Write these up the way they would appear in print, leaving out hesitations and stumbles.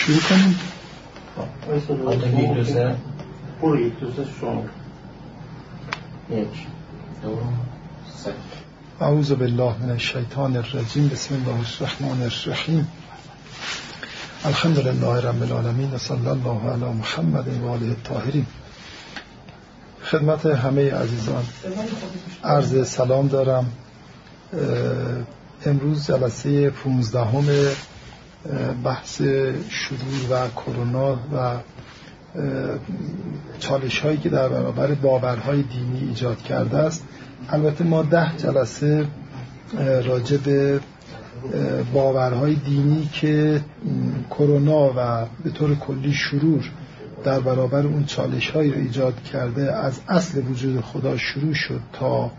شروع کنیم. اعوذ بالله من الشیطان الرجیم. بسم الله الرحمن الرحیم. الحمد لله رب العالمین و صلی الله علی محمد و آله الطاهرین. خدمت همه عزیزان عرض سلام دارم. امروز جلسه 15 بحث شرور و کرونا و چالش هایی که در برابر باورهای دینی ایجاد کرده است. البته ما 10 جلسه راجع به باورهای دینی که کرونا و به طور کلی شرور در برابر اون چالش هایی رو ایجاد کرده از اصل وجود خدا شروع شد تا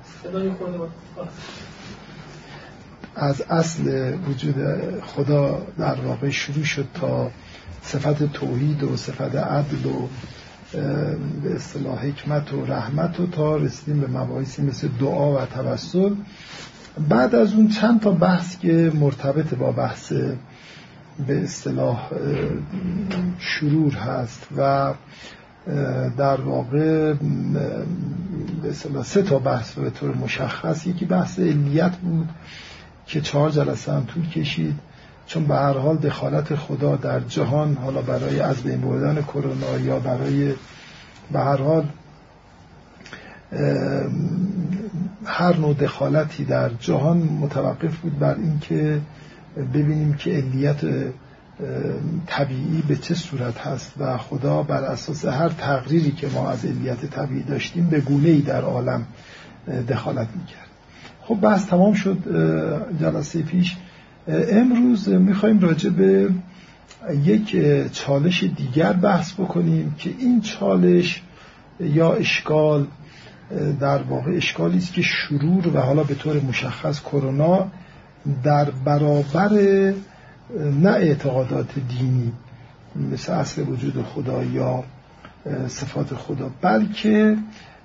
از اصل وجود خدا در واقع شروع شد تا صفت توحید و صفت عدل و به اصطلاح حکمت و رحمت و تا رسیدیم به مباحثی مثل دعا و توسل. بعد از اون چند تا بحث که مرتبط با بحث به اصطلاح شرور هست و در واقع به اصطلاح 3 تا بحث به طور مشخص. یکی بحث علیت بود که 4 جلسه هم طول کشید، چون به هر حال دخالت خدا در جهان، حالا برای از بین بردن کرونا یا برای به هر حال هر نوع دخالتی در جهان، متوقف بود بر این که ببینیم که علیت طبیعی به چه صورت هست و خدا بر اساس هر تقریری که ما از علیت طبیعی داشتیم به گونه‌ای در عالم دخالت میکرد. خب بحث تمام شد جلسه پیش. امروز میخوایم راجع به یک چالش دیگر بحث بکنیم که این چالش یا اشکال در واقع اشکالی است که شرور و حالا به طور مشخص کرونا در برابر نه اعتقادات دینی مثل اصل وجود خدا یا صفات خدا، بلکه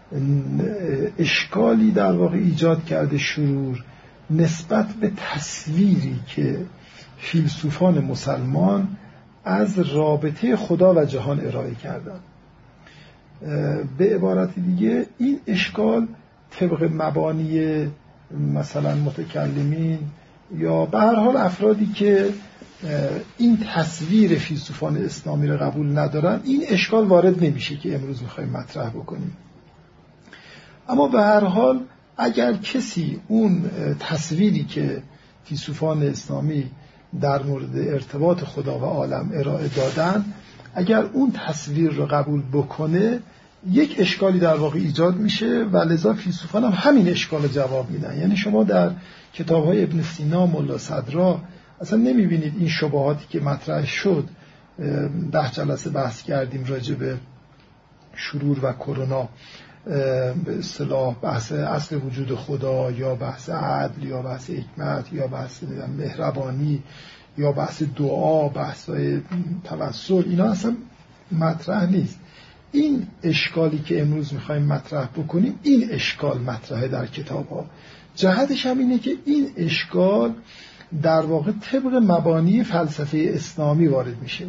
اشکالی در واقع ایجاد کرده شرور نسبت به تصویری که فیلسوفان مسلمان از رابطه خدا و جهان ارائه کردند. به عبارت دیگه این اشکال طبق مبانی مثلا متکلمین یا به هر حال افرادی که این تصویر فیلسوفان اسلامی رو قبول ندارن، این اشکال وارد نمیشه که امروز میخوایم مطرح بکنیم. اما به هر حال اگر کسی اون تصویری که فیلسوفان اسلامی در مورد ارتباط خدا و عالم ارائه دادن، اگر اون تصویر رو قبول بکنه، یک اشکالی در واقع ایجاد میشه و لذا فیلسوفان هم همین اشکال رو جواب میدن. یعنی شما در کتاب‌های ابن سینا، ملا صدرا اصلا نمیبینید این شبهاتی که مطرح شد. 10 جلسه بحث کردیم راجع به شرور و کرونا، به اصطلاح بحث اصل وجود خدا یا بحث عدل یا بحث حکمت یا بحث مهربانی یا بحث دعا، بحث توسل، اینا اصلا مطرح نیست. این اشکالی که امروز میخوایم مطرح بکنیم، این اشکال مطرحه در کتاب ها. جهتش هم اینه که این اشکال در واقع طبق مبانی فلسفه اسلامی وارد میشه.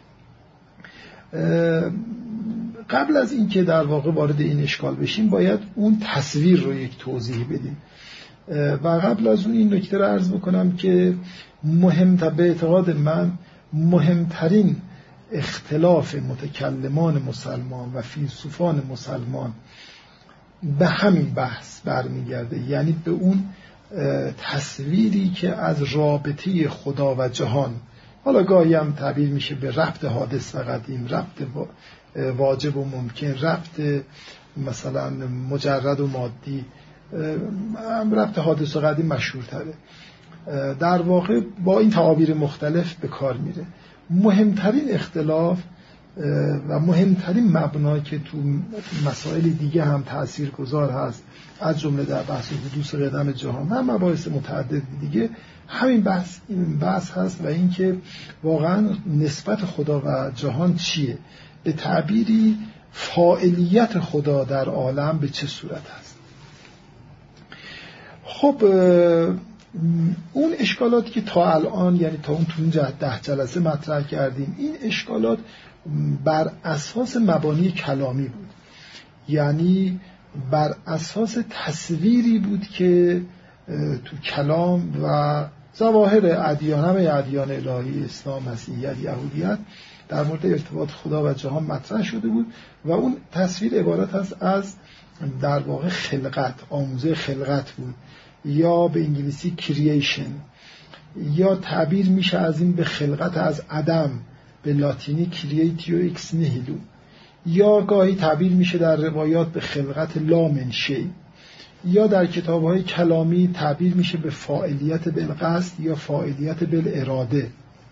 قبل از این که در واقع وارد این اشکال بشیم، باید اون تصویر رو یک توضیح بدیم و قبل از اون این نکته رو عرض بکنم که به اعتقاد من مهمترین اختلاف متکلمان مسلمان و فیلسوفان مسلمان به همین بحث برمیگرده، یعنی به اون تصویری که از رابطه خدا و جهان، حالا گاهی هم تعبیر میشه به ربط حادث و قدیم، ربط واجب و ممکن، ربط مثلا مجرد و مادی، ربط حادث و قدیم مشهورتره، در واقع با این تعابیر مختلف به کار میره. مهمترین اختلاف و مهمترین مبنا که تو مسائل دیگه هم تاثیرگذار هست، از جمله در بحث حدوث قدم جهان و مباحث متعدد دیگه، همین بحث هست و این که واقعا نسبت خدا و جهان چیه، به تعبیری فاعلیت خدا در عالم به چه صورت هست. خب اون اشکالاتی که تا الان، یعنی تا اون تو این 10 جلسه مطرح کردیم، این اشکالات بر اساس مبانی کلامی بود، یعنی بر اساس تصویری بود که تو کلام و ظواهر ادیان، همه ادیان الهی، اسلام، مسیحیت، یهودیت، در مورد ارتباط خدا و جهان مطرح شده بود و اون تصویر عبارت است از در واقع خلقت، آموزه خلقت بود، یا به انگلیسی کرییشن، یا تعبیر میشه از این به خلقت از عدم، به لاتینی کرییتیو اکس نیهیلو، یا گاهی تعبیر میشه در روایات به خلقت لا من شی، یا در کتاب‌های کلامی تعبیر میشه به فاعلیت بالقصد یا فاعلیت بالاراده.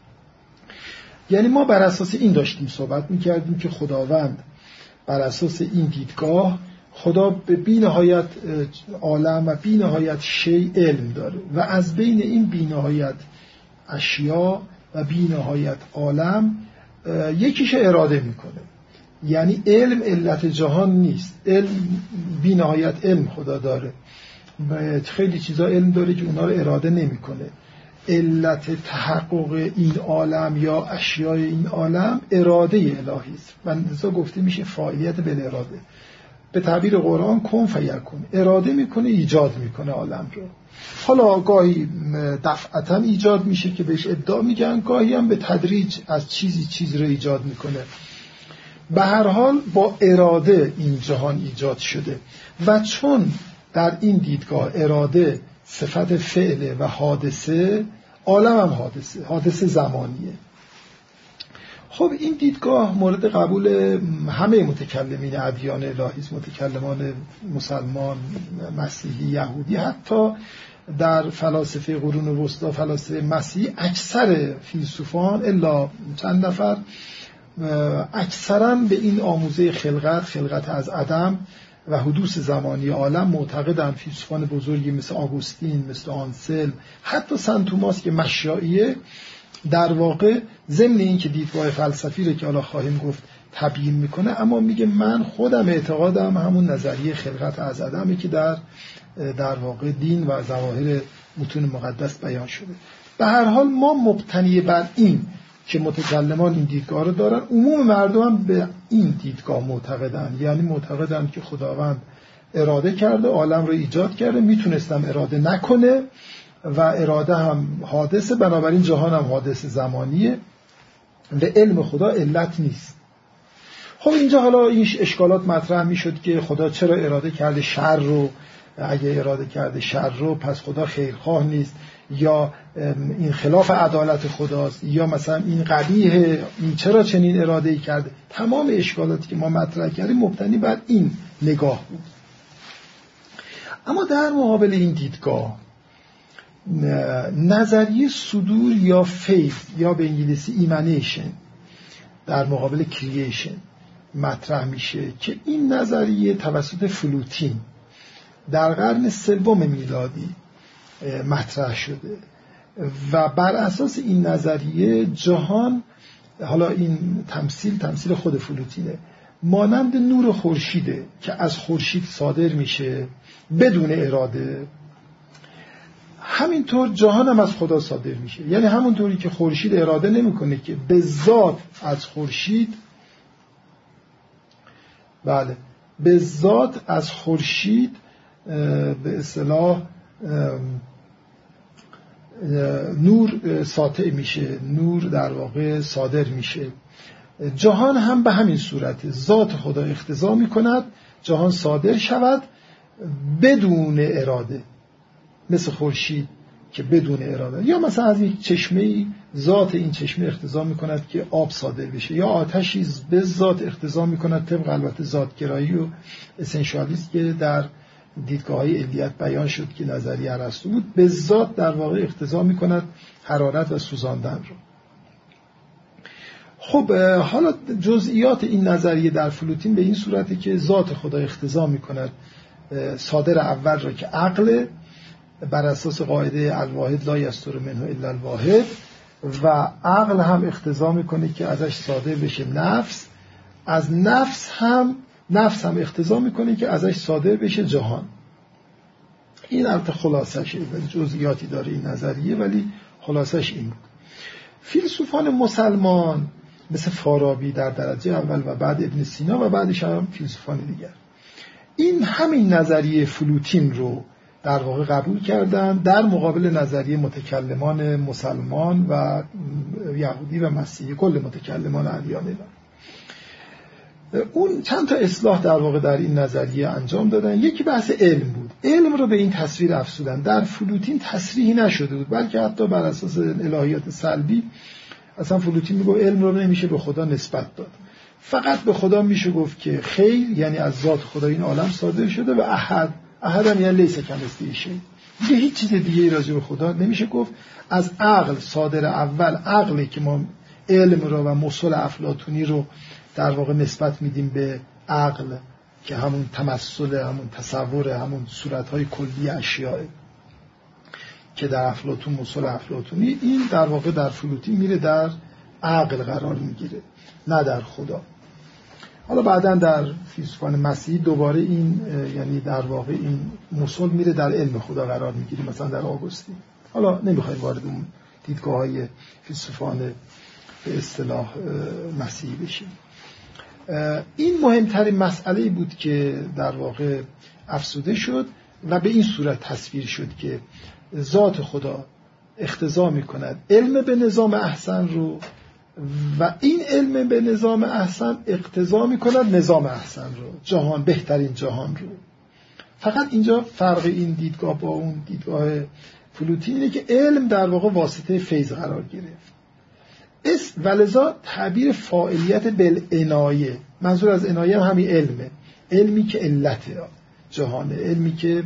یعنی ما بر اساس این داشتیم صحبت میکردیم که خداوند بر اساس این دیدگاه، خدا به بی‌نهایت عالم و بی‌نهایت شی علم داره و از بین این بی‌نهایت اشیا و بی‌نهایت عالم یکیش اراده میکنه. یعنی علم علت جهان نیست، علم بی‌نهایت علم خدا داره، خیلی چیزا علم داره که اونا رو اراده نمیکنه. علت تحقق این عالم یا اشیای این عالم اراده الهی است. من لذا گفته میشه فاعلیت بالاراده. به تعبیر قرآن کن فیکون، اراده میکنه، ایجاد میکنه عالم رو. حالا گاهی دفعتا ایجاد میشه که بهش ابداع میگن، گاهی هم به تدریج از چیز رو ایجاد میکنه. به هر حال با اراده این جهان ایجاد شده و چون در این دیدگاه اراده صفت فعله و حادثه، عالم هم حادثه زمانیه. خب این دیدگاه مورد قبول همه متکلمین ادیان الهی است، متکلمان مسلمان، مسیحی، یهودی، حتی در فلاسفه قرون وسطی، فلاسفه مسیحی، اکثر فیلسوفان الا چند نفر اکثرا به این آموزه خلقت از عدم و حدوث زمانی عالم معتقدن. فیلسوفان بزرگی مثل آگوستین، مثل آنسل، حتی سن توماس که مشایعه، در واقع ضمن این که دیدگاه فلسفی رو که حالا خواهیم گفت تبیین میکنه، اما میگه من خودم اعتقادم همون نظریه خلقت از عدمه که در واقع دین و ظواهر متون مقدس بیان شده. به هر حال ما مبتنی بر این که متکلمان این دیدگاه رو دارن، عموم مردم هم به این دیدگاه معتقدن، یعنی معتقدن که خداوند اراده کرده، عالم رو ایجاد کرده، میتونستم اراده نکنه و اراده هم حادثه، بنابراین جهان هم حادث زمانیه و علم خدا علت نیست. خب اینجا حالا این اشکالات مطرح میشد که خدا چرا اراده کرده شر رو، اگه اراده کرده شر رو پس خدا خیرخواه نیست، یا این خلاف عدالت خداست، یا مثلا این قبیحه، این چرا چنین اراده‌ای کرده. تمام اشکالاتی که ما مطرح کردیم مبتنی بر این نگاه بود. اما در مقابل این دیدگاه نظریه صدور یا فیث یا به انگلیسی ایمانیشن در مقابل کرییشن مطرح میشه که این نظریه توسط فلوتین در قرن 3 میلادی مطرح شده و بر اساس این نظریه جهان، حالا این تمثیل خود فلوتینه، مانند نور خورشیده که از خورشید صادر میشه بدون اراده، همینطور جهان هم از خدا صادر میشه. یعنی همونطوری که خورشید اراده نمیکنه که به ذات از خورشید، بله، به ذات از خورشید به اصطلاح نور ساطع میشه، نور در واقع صادر میشه، جهان هم به همین صورت ذات خدا اقتضا میکند جهان صادر شود بدون اراده، مثل خورشید که بدون اراده، یا مثلا از یک چشمه‌ای ذات این چشمه اقتضا میکند که آب صادر بشه، یا آتشی به ذات اقتضا میکند، طبق البته ذاتگرایی و اسنشیالیسم که در دیدگاه‌های علیت بیان شد که نظریه ارسطو بود، به ذات در واقع اقتضا میکند حرارت و سوزاندن رو. خب حالا جزئیات این نظریه در فلوتین به این صورته که ذات خدا اقتضا میکند صادر اول را که عقل، بر اساس قاعده الواحد لا یستر منه الا الواحد، و عقل هم اقتضا میکنه که ازش صادر بشه نفس، از نفس هم اقتضا میکنه که ازش صادر بشه جهان. این البته خلاصشه، جزئیاتی داره این نظریه، ولی خلاصش این بود. فیلسوفان مسلمان مثل فارابی در درجه اول و بعد ابن سینا و بعدش هم فیلسوفان دیگر این همین نظریه فلوتین رو در واقع قبول کردن در مقابل نظریه متکلمان مسلمان و یهودی و مسیحی، کل متکلمان ادیان ایران. اون چند تا اصلاح در واقع در این نظریه انجام دادن. یکی بحث علم بود، علم رو به این تصویر افزودن. در فلوتین تصریحی نشده بود، بلکه حتی بر اساس الهیات سلبی اصلا فلوتین میگه علم رو نمیشه به خدا نسبت داد، فقط به خدا میشه گفت که خیر، یعنی از ذات خدا این عالم صادر شده، و احد هم یعنی لیس کمثله شیء، دیگه هیچ چیز دیگه راجع به خدا نمیشه گفت. از عقل صادر اول، عقلی که ما علم رو و مصول افلاطونی رو در واقع نسبت میدیم به عقل که همون تمثل، همون تصور، همون صورتهای کلی اشیاء که در افلاطون مصول افلاطونی، این در واقع در فلوتین میره در عقل قرار میگیره، نه در خدا. حالا بعداً در فیلسوفان مسیحی دوباره این یعنی در واقع این مصول میره در علم خدا قرار میگیره، مثلا در آگوستین. حالا نمیخوایم وارد اون دیدگاه‌های فیلسوفان به اصطلاح مسیحی بشیم. این مهمترین مسئله بود که در واقع افسوده شد و به این صورت تصویر شد که ذات خدا اقتضا میکند علم به نظام احسن رو، و این علم به نظام احسن اقتضا میکند نظام احسن رو، جهان، بهترین جهان رو. فقط اینجا فرق این دیدگاه با اون دیدگاه فلوتین اینه که علم در واقع واسطه فیض قرار گرفت، ولذا تعبیر فاعلیت بالعنایه، منظور از عنایه همین علمه، علمی که علت جهانه، علمی که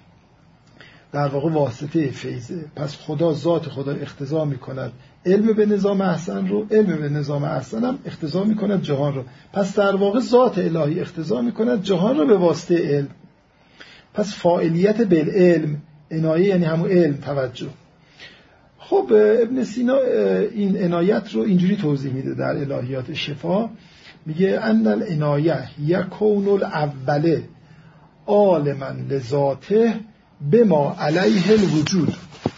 در واقع واسطه فیضه. پس خدا، ذات خدا اقتضا میکند علم به نظام احسن رو، علم به نظام احسن هم اقتضا میکند جهان رو. پس در واقع ذات الهی اقتضا میکند جهان رو به واسطه علم. پس فاعلیت بالعلم، عنایه یعنی همون علم، توجه. خب ابن سینا این عنایت رو اینجوری توضیح میده در الهیات شفا، میگه ان العنایه یکون الاول عالما لذاته بما علیه الوجود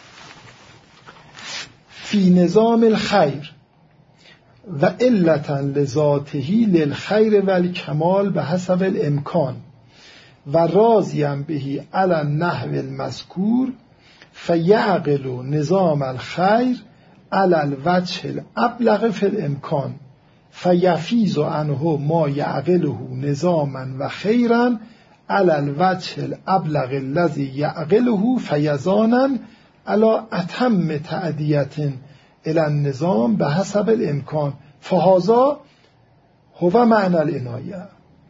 فی نظام الخیر و علتا لذاته للخیر و الکمال به حسب الامکان و راضیم بهی علی النحو المذکور فیعقل نظام الخیر علی الوجه الابلغ فی الامکان فیفیض عنه ما یعقله نظاما و خیرا علی الوجه الابلغ الذی یعقله فیضانا علی اتم تعدیت الی النظام به حسب الامکان فهذا هو معنی العنایه.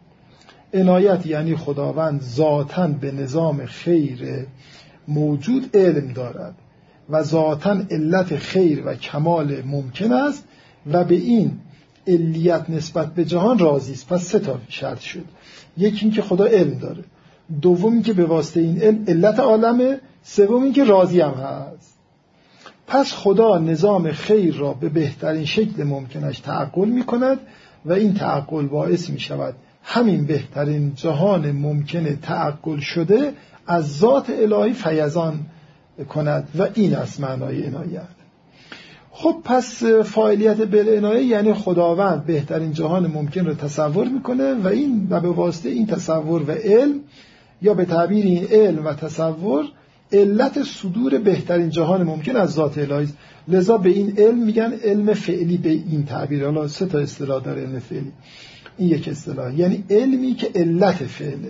عنایت یعنی خداوند ذاتاً به نظام خیر موجود علم دارد و ذاتاً علت خیر و کمال ممکن است و به این علیت نسبت به جهان راضی است. پس سه تا شرط شد. یکی این که خدا علم داره، دوم این که به واسطه این علم علت عالمه، سوم این که راضی هم هست. پس خدا نظام خیر را به بهترین شکل ممکنش تعقل می کند و این تعقل باعث می شود همین بهترین جهان ممکن تعقل شده از ذات الهی فیضان کند و این است معنای عنایت. خب پس فاعلیت بالعنایه یعنی خداوند بهترین جهان ممکن رو تصور میکنه و این و به واسطه این تصور و علم، یا به تعبیر این علم و تصور، علت صدور بهترین جهان ممکن از ذات الهی. لذا به این علم میگن علم فعلی. به این تعبیر، حالا سه تا اصطلاح داره علم فعلی، این یک اصطلاح، یعنی علمی که علت فعله،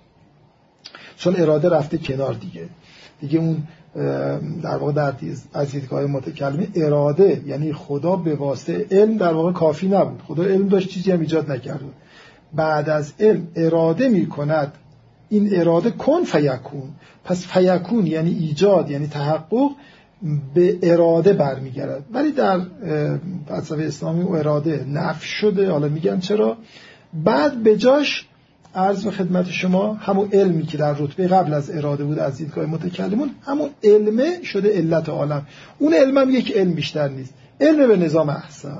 چون اراده رفته کنار دیگه اون در واقع در از دیدگاه متکلمین اراده یعنی خدا به واسطه علم در واقع کافی نبود، خدا علم داشت چیزی هم ایجاد نکرده، بعد از علم اراده میکند، این اراده کن فیکون. پس فیکون یعنی ایجاد، یعنی تحقق، به اراده برمیگرد. ولی در فلسفه اسلامی اون اراده نفی شده. حالا میگن چرا؟ بعد به جاش عرض به خدمت شما همون علمی که در رتبه قبل از اراده بود از دیدگاه متکلمون، همون علمه شده علت عالم. اون علم هم یک علم بیشتر نیست، علم به نظام احسن.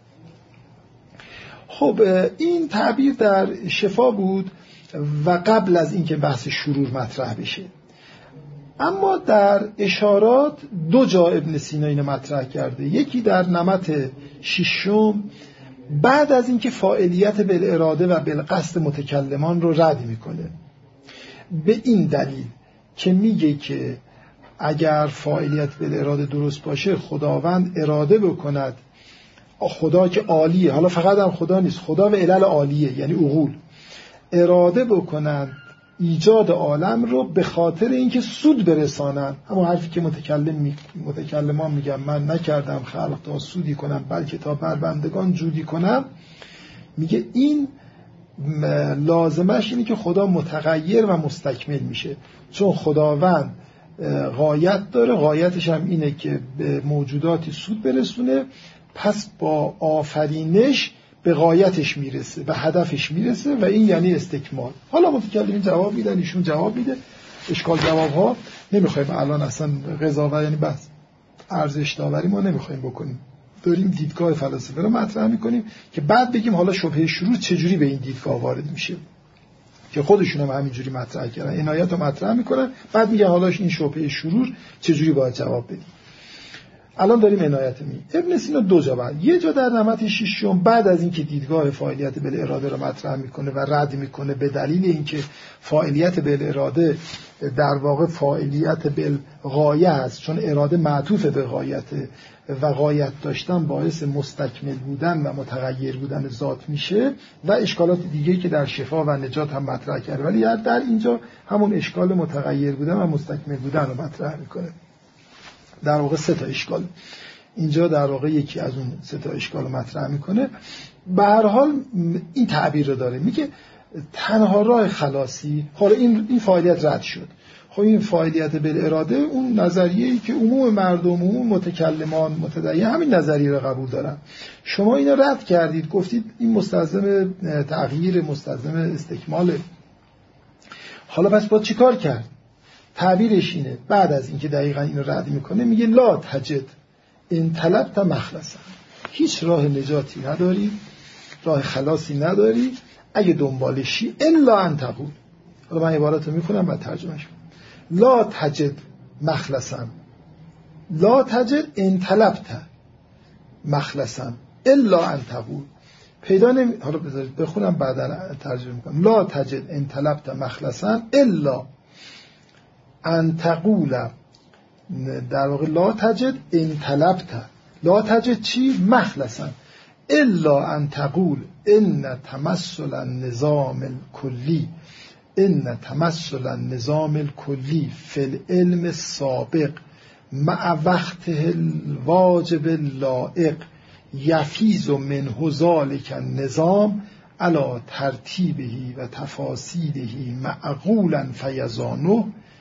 خب این تعبیر در شفا بود و قبل از اینکه بحث شرور مطرح بشه. اما در اشارات 2 جا ابن سینا اینو مطرح کرده. یکی در نمط 6 بعد از اینکه فاعلیت بالاراده و بالقصد متکلمان رو رد میکنه، به این دلیل که میگه که اگر فاعلیت بالاراده درست باشه خداوند اراده بکند، خدا که عالیه، حالا فقط هم خدا نیست، خدا و علل عالیه یعنی عقول، اراده بکنند ایجاد عالم رو به خاطر اینکه سود برسانن، همون حرفی که متکلمان میگن من نکردم خلق تا سودی کنم بلکه تا بر بندگان جودی کنم، میگه این لازمش اینه که خدا متغیر و مستکمل میشه، چون خداوند غایت داره، غایتش هم اینه که به موجوداتی سود برسونه، پس با آفرینش به غایتش میرسه، به هدفش میرسه و این یعنی استکمال. حالا متکلمین جواب میدن، ایشون جواب میده، اشکال جواب ها نمیخوایم الان اصلا قضاوت یعنی بس ارزش داوری ما نمیخوایم بکنیم، داریم دیدگاه فلاسفه رو مطرح میکنیم که بعد بگیم حالا شبهه شرور چجوری به این دیدگاه وارد میشه، که خودشون هم همینجوری مطرح کردن، عنایت رو مطرح میکنن، بعد میگن حالا این شبهه شرور چجوری باید جواب بدیم. الان داریم عنایت می ابن سینا 2 جا بعد، یه جا در نمط 6 بعد از اینکه دیدگاه فاعلیت بالاراده رو مطرح میکنه و رد میکنه به دلیل اینکه فاعلیت بالاراده در واقع فاعلیت بالغایه است، چون اراده معطوف به غایت و غایت داشتن باعث مستکمل بودن و متغیر بودن ذات میشه و اشکالات دیگه که در شفا و نجات هم مطرح کرده، ولی در اینجا همون اشکال متغیر بودن و مستکمل بودن رو مطرح میکنه. در واقع 3 تا اشکال اینجا در واقع یکی از اون 3 تا اشکال رو مطرح میکنه. به هر حال این تعبیر رو داره، میگه تنها راه خلاصی، حالا این فاعلیت رد شد، خب این فاعلیت بالاراده اون نظریه‌ای که عموم مردم، عموم متکلمان متدین همین نظریه رو قبول دارن، شما اینو رد کردید، گفتید این مستلزم تغییر، مستلزم استکماله، حالا پس باید چیکار کرد؟ تعبیرش اینه، بعد از اینکه دقیقاً اینو رد میکنه میگه لا تجد ان طلبت مخلصا، هیچ راه نجاتی نداری، راه خلاصی نداری اگه دنبالشی الا ان تقول. حالا من عبارت رو میخونم بعد ترجمهش کنم. لا تجد مخلصا، لا تجد ان طلبت مخلصا الا ان تقول، پیدا نمی، حالا بذارید بخونم بعدا ترجمه میکنم. لا تجد ان طلبت مخلصا الا ان تقول، در واقع لا تجد ان طلبت، لا تجد چی؟ مخلصا، الا ان تقول ان تمثل النظام الکلی، ان تمثل النظام الکلی فی العلم السابق مع وقته الواجب اللائق یفیز منه ذلک النظام علی ترتیبه و تفاصیله معقولا فیضانه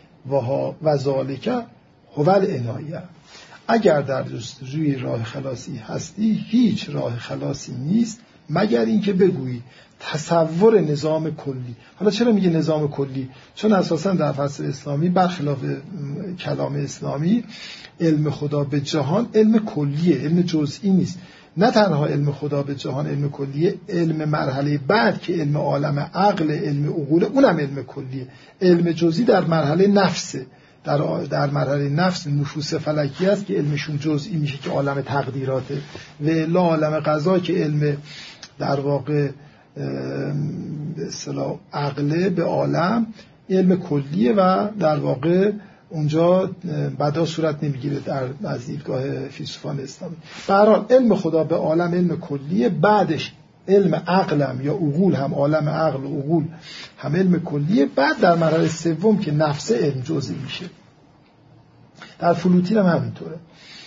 و ذالک هو العنایه. اگر در جستجوی راه خلاصی هستی هیچ راه خلاصی نیست مگر اینکه بگویی تصور نظام کلی. حالا چرا میگه نظام کلی؟ چون اساسا در فلسفه اسلامی برخلاف کلام اسلامی علم خدا به جهان علم کلیه، علم جزئی نیست. نه تنها علم خدا به جهان علم کلیه، علم مرحله بعد که علم عالم عقل، علم عقول، اونم علم کلیه. علم جزئی در مرحله نفسه، در مرحله نفس نفوس فلکی است که علمشون جزئی میشه که عالم تقدیراته، و لا عالم قضا که علم در واقع به اصطلاح عقله به عالم علم کلیه و در واقع اونجا بعدا صورت نمیگیره در دیدگاه فیلسوفان اسلامی. به هر حال علم خدا به عالم علم کلیه، بعدش علم عقلم یا عقول هم عالم عقل و عقول هم علم کلیه، بعد در مرحله سوم که نفس علم جزئی میشه. در فلوتین هم همینطوره،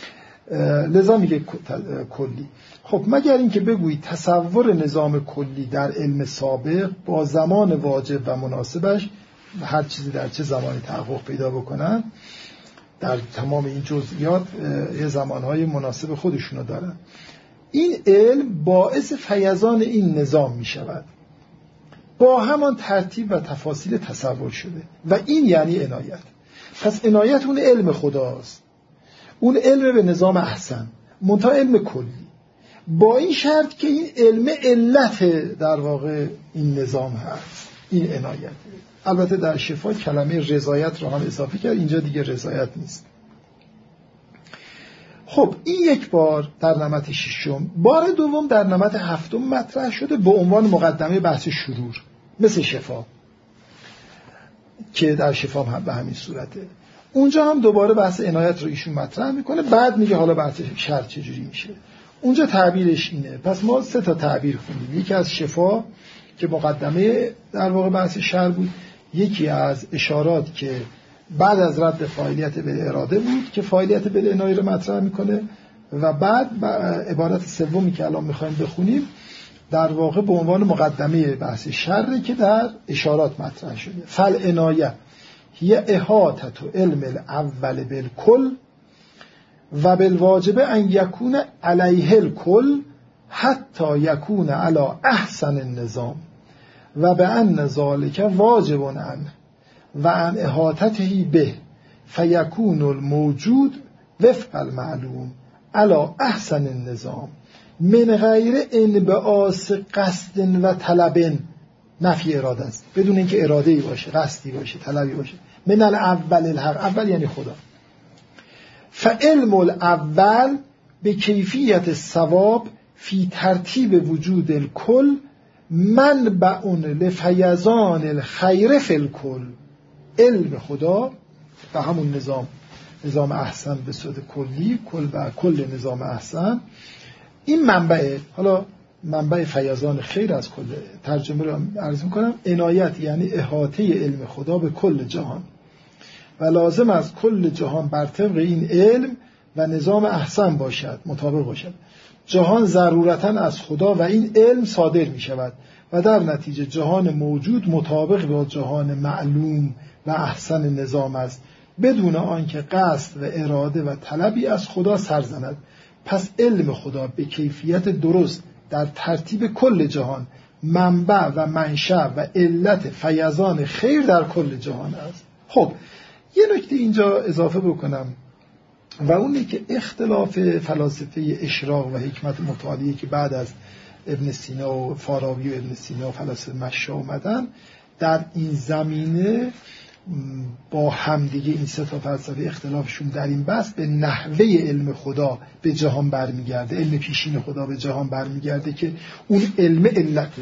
لذا میگه کلی. خب مگر اینکه بگویی تصور نظام کلی در علم سابق با زمان واجب و مناسبش، هر چیزی در چه زمانی تحقق پیدا بکنن، در تمام این جزئیات یه زمانهای مناسب خودشونو دارن، این علم باعث فیضان این نظام می شود با همان ترتیب و تفاصیل تصور شده و این یعنی عنایت. پس عنایت اون علم خداست، اون علم به نظام احسن، منتها علم کلی، با این شرط که این علم علت در واقع این نظام هست، این عنایت. البته در شفا کلمه رضایت رو هم اضافه کرد، اینجا دیگه رضایت نیست. خب این یک بار در نمط ششم. بار دوم در نمط هفتم مطرح شده به عنوان مقدمه بحث شرور، مثل شفا که در شفا هم به همین صورته. اونجا هم دوباره بحث عنایت رو ایشون مطرح میکنه، بعد میگه حالا بحث شر چجوری میشه. اونجا تعبیرش اینه. پس ما 3 تا تعبیر خوندیم، یکی از شفا که مقدمه در واقع بحث شر بود، یکی از اشارات که بعد از رد فاعلیت بالاراده بود که فاعلیت بالعنایه رو مطرح میکنه، و بعد عبارت سومی که الان میخوایم بخونیم در واقع به عنوان مقدمه بحث شر که در اشارات مطرح شده. فالعنایه هی احاطه علم الاول بالکل و بالواجب ان یکون علیه الکل حتی یکون علی احسن النظام و به ان ذلک واجب عنه و ان احاطته به فیکون الموجود وفق المعلوم علی احسن النظام من غیر انبعاث قصد و طلب. نفی اراده است، بدون اینکه اراده‌ای باشه، قصدی باشه، طلبی باشه. من الاول الحق، اول یعنی خدا. فعلم الاول به کیفیت ثواب فی ترتیب وجود الکل منبع لفیضان الخیر فی الکل. علم خدا و همون نظام احسن به صورت کلی، کل و کل نظام احسن، این منبع، حالا منبع فیضان خیر از کل. ترجمه رو عرض میکنم. عنایت یعنی احاطه علم خدا به کل جهان و لازم از کل جهان بر طبق این علم و نظام احسن باشد، مطابق باشد. جهان ضرورتاً از خدا و این علم صادر می شود و در نتیجه جهان موجود مطابق با جهان معلوم و احسن نظام است، بدون آنکه قصد و اراده و طلبی از خدا سر زند. پس علم خدا به کیفیت درست در ترتیب کل جهان منبع و منشأ و علت فیضان خیر در کل جهان است. خب یه نکته اینجا اضافه بکنم و اونه که اختلاف فلاسفه اشراق و حکمت متعالیه که بعد از ابن سینا و فارابی و ابن سینا و فلاسفه مشا اومدن در این زمینه با همدیگه، این 3 تا فلسفه اختلافشون در این بحث به نحوه علم خدا به جهان برمیگرده، علم پیشین خدا به جهان برمیگرده که اون علم علته،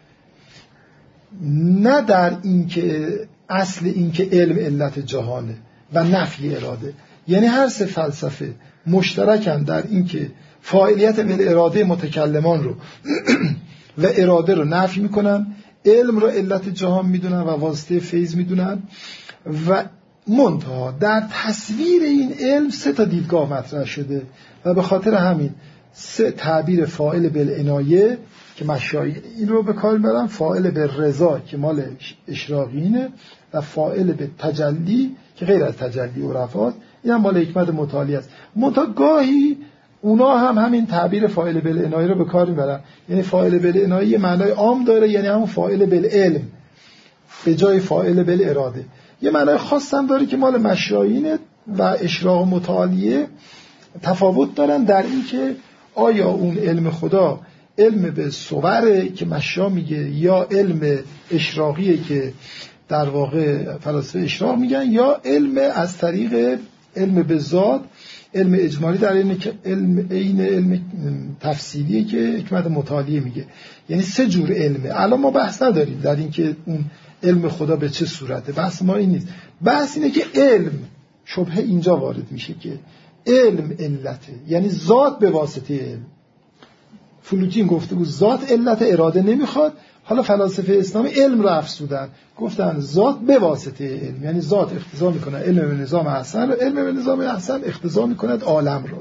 نه در این که اصل این که علم علت جهانه و نفی اراده. یعنی هر 3 فلسفه مشترکن در این که فاعلیت بالاراده متکلمان رو و اراده رو نفی میکنن، علم رو علت جهان میدونن و واسطه فیض میدونن، و منتها در تصویر این علم 3 تا دیدگاه مطرح شده و به خاطر همین 3 تعبیر فاعل بالعنایه که مشایخ این رو به کار میبرن، فاعل بالرضا که مال اشراقیینه و فاعل بالتجلی که غیر از تجلی و رفعات، این هم مال حکمت متعالی است. منتها گاهی اونا هم همین تعبیر فاعل بالعنایه رو به کار میبرن، یعنی فاعل بالعنایه یه معنای عام داره، یعنی همون فاعل بالعلم به جای فاعل بالاراده. یه معنای خاص هم داره که مال مشایین و اشراق متعالیه تفاوت دارن در این که آیا اون علم خدا علم به صوره که مشا میگه یا علم اشراقیه که در واقع فلاسفه اشراق میگن، یا علم از طریق علم به ذات، علم اجمالی در این علم تفصیلیه که حکمت متعالیه میگه. یعنی 3 جور علمه. الان ما بحث نداریم در این که اون علم خدا به چه صورته، بحث ما این نیست. بحث اینه که علم، شبهه اینجا وارد میشه که علم علته، یعنی ذات به واسطه علم. فلوتین گفته بود ذات علت، اراده نمیخواد. حالا فلاسفه اسلامی علم رو افسودن، گفتن ذات به واسطه علم، یعنی ذات اقتضا میکنه علم به نظام احسن، علم به نظام احسن اقتضا میکنه عالم رو.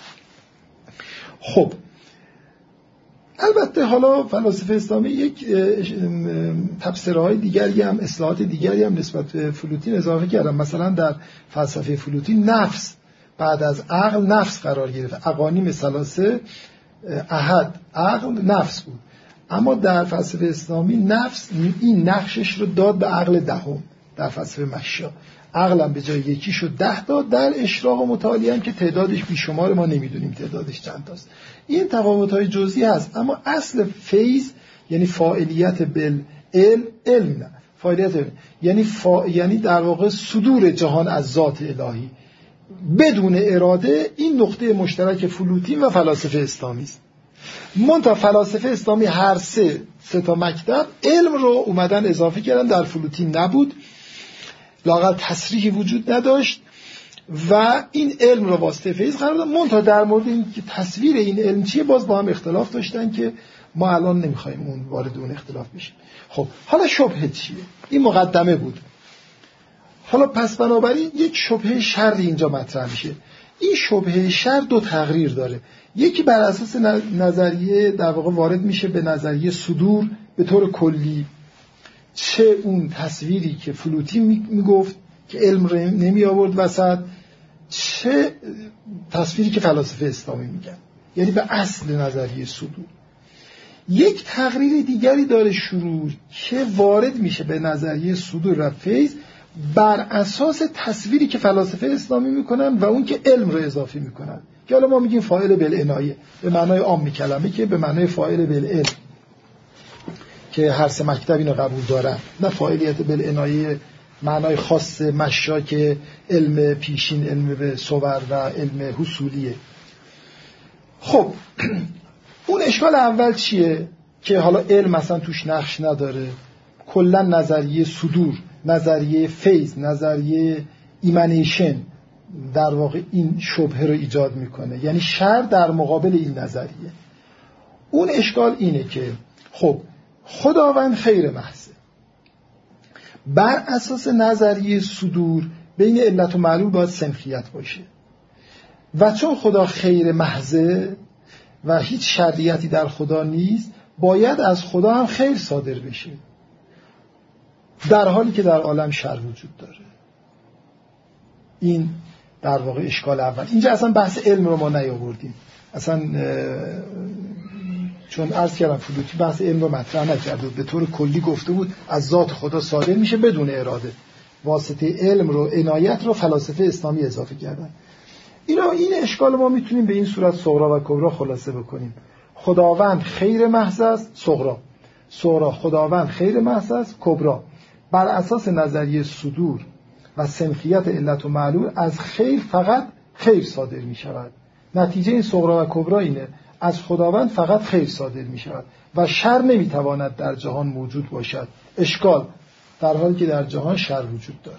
خب البته حالا فلاسفه اسلامی یک تفسیرهای دیگری هم، اصلاحات دیگری هم نسبت به فلوتین اضافه کردن. مثلا در فلسفه فلوتین نفس بعد از عقل نفس قرار گرفت، اقانیم ثلاثه احد عقل نفس بود، اما در فلسفه اسلامی نفس این نقشش رو داد به عقل دهم. در فلسفه مشا عقلم به جای 1 شد 10 داد. در اشراق و متعالیه هم که تعدادش بیشمار، ما نمیدونیم تعدادش چند تاست. این تفاوت‌های جزئی هست، اما اصل فیض یعنی فاعلیت بالعلم، علم نه، فاعلیت یعنی در واقع صدور جهان از ذات الهی بدون اراده. این نقطه مشترک فلوتین و فلاسفه اسلامی است. منتها فلاسفه اسلامی هر سه تا مکتب علم رو اومدن اضافه کردن، در فلوتین نبود، لااقل تصریحی وجود نداشت و این علم رو واسطه فیض قرار دادن. منتها در مورد این که تصویر این علم چیه باز با هم اختلاف داشتن که ما الان نمیخوایم اون وارد اون اختلاف بشیم. خب حالا شبهه چیه؟ این مقدمه بود. حالا پس بنابراین یک شبهه شرعی اینجا مطرح میشه. این شبهه شر دو تقریر داره. یکی بر اساس نظریه در واقع وارد میشه به نظریه صدور به طور کلی، چه اون تصویری که فلوتین میگفت که علم رو نمی آورد وسط، چه تصویری که فلاسفه اسلامی میگن، یعنی به اصل نظریه صدور. یک تقریر دیگری داره شروع که وارد میشه به نظریه صدور و فیض بر اساس تصویری که فلاسفه اسلامی میکنن و اون که علم رو اضافه میکنن، که حالا ما میگیم فاعل بالعنایه به معنای عام کلمه، که به معنای فاعل بالعلم که هر سه مکتب اینو قبول دارن، نه فاعلیت بالعنایه معنای خاص مشاک علم پیشین، علم به صور و علم حصولیه. خب اون اشکال اول چیه که حالا علم مثلا توش نقش نداره، کلا نظریه صدور، نظریه فیض، نظریه ایمانیشن در واقع این شبهه رو ایجاد میکنه، یعنی شر در مقابل این نظریه. اون اشکال اینه که خب خداوند خیر محضه، بر اساس نظریه صدور بین علت و معلول باید سنخیت باشه و چون خدا خیر محضه و هیچ شرعیتی در خدا نیست، باید از خدا هم خیر صادر بشه، در حالی که در عالم شر وجود داره. این در واقع اشکال اول. اینجا اصلا بحث علم رو ما نیاوردیم، اصلا چون عرض کردم فلوتی بحث علم رو مطرح نکرده، به طور کلی گفته بود از ذات خدا صادر میشه بدون اراده. واسطه علم رو، عنایت رو فلاسفه اسلامی اضافه کردن. این اشکال ما میتونیم به این صورت صغرا و کبرا خلاصه بکنیم. خداوند خیر محض است، صغرا خداوند خیر محض است، کبرا بر اساس نظریه صدور و سنخیت علت و معلول از خیر فقط خیر صادر می شود. نتیجه این صغرا و کبرا اینه، از خداوند فقط خیر صادر می شود و شر نمی تواند در جهان موجود باشد. اشکال در حالی که در جهان شر وجود دارد.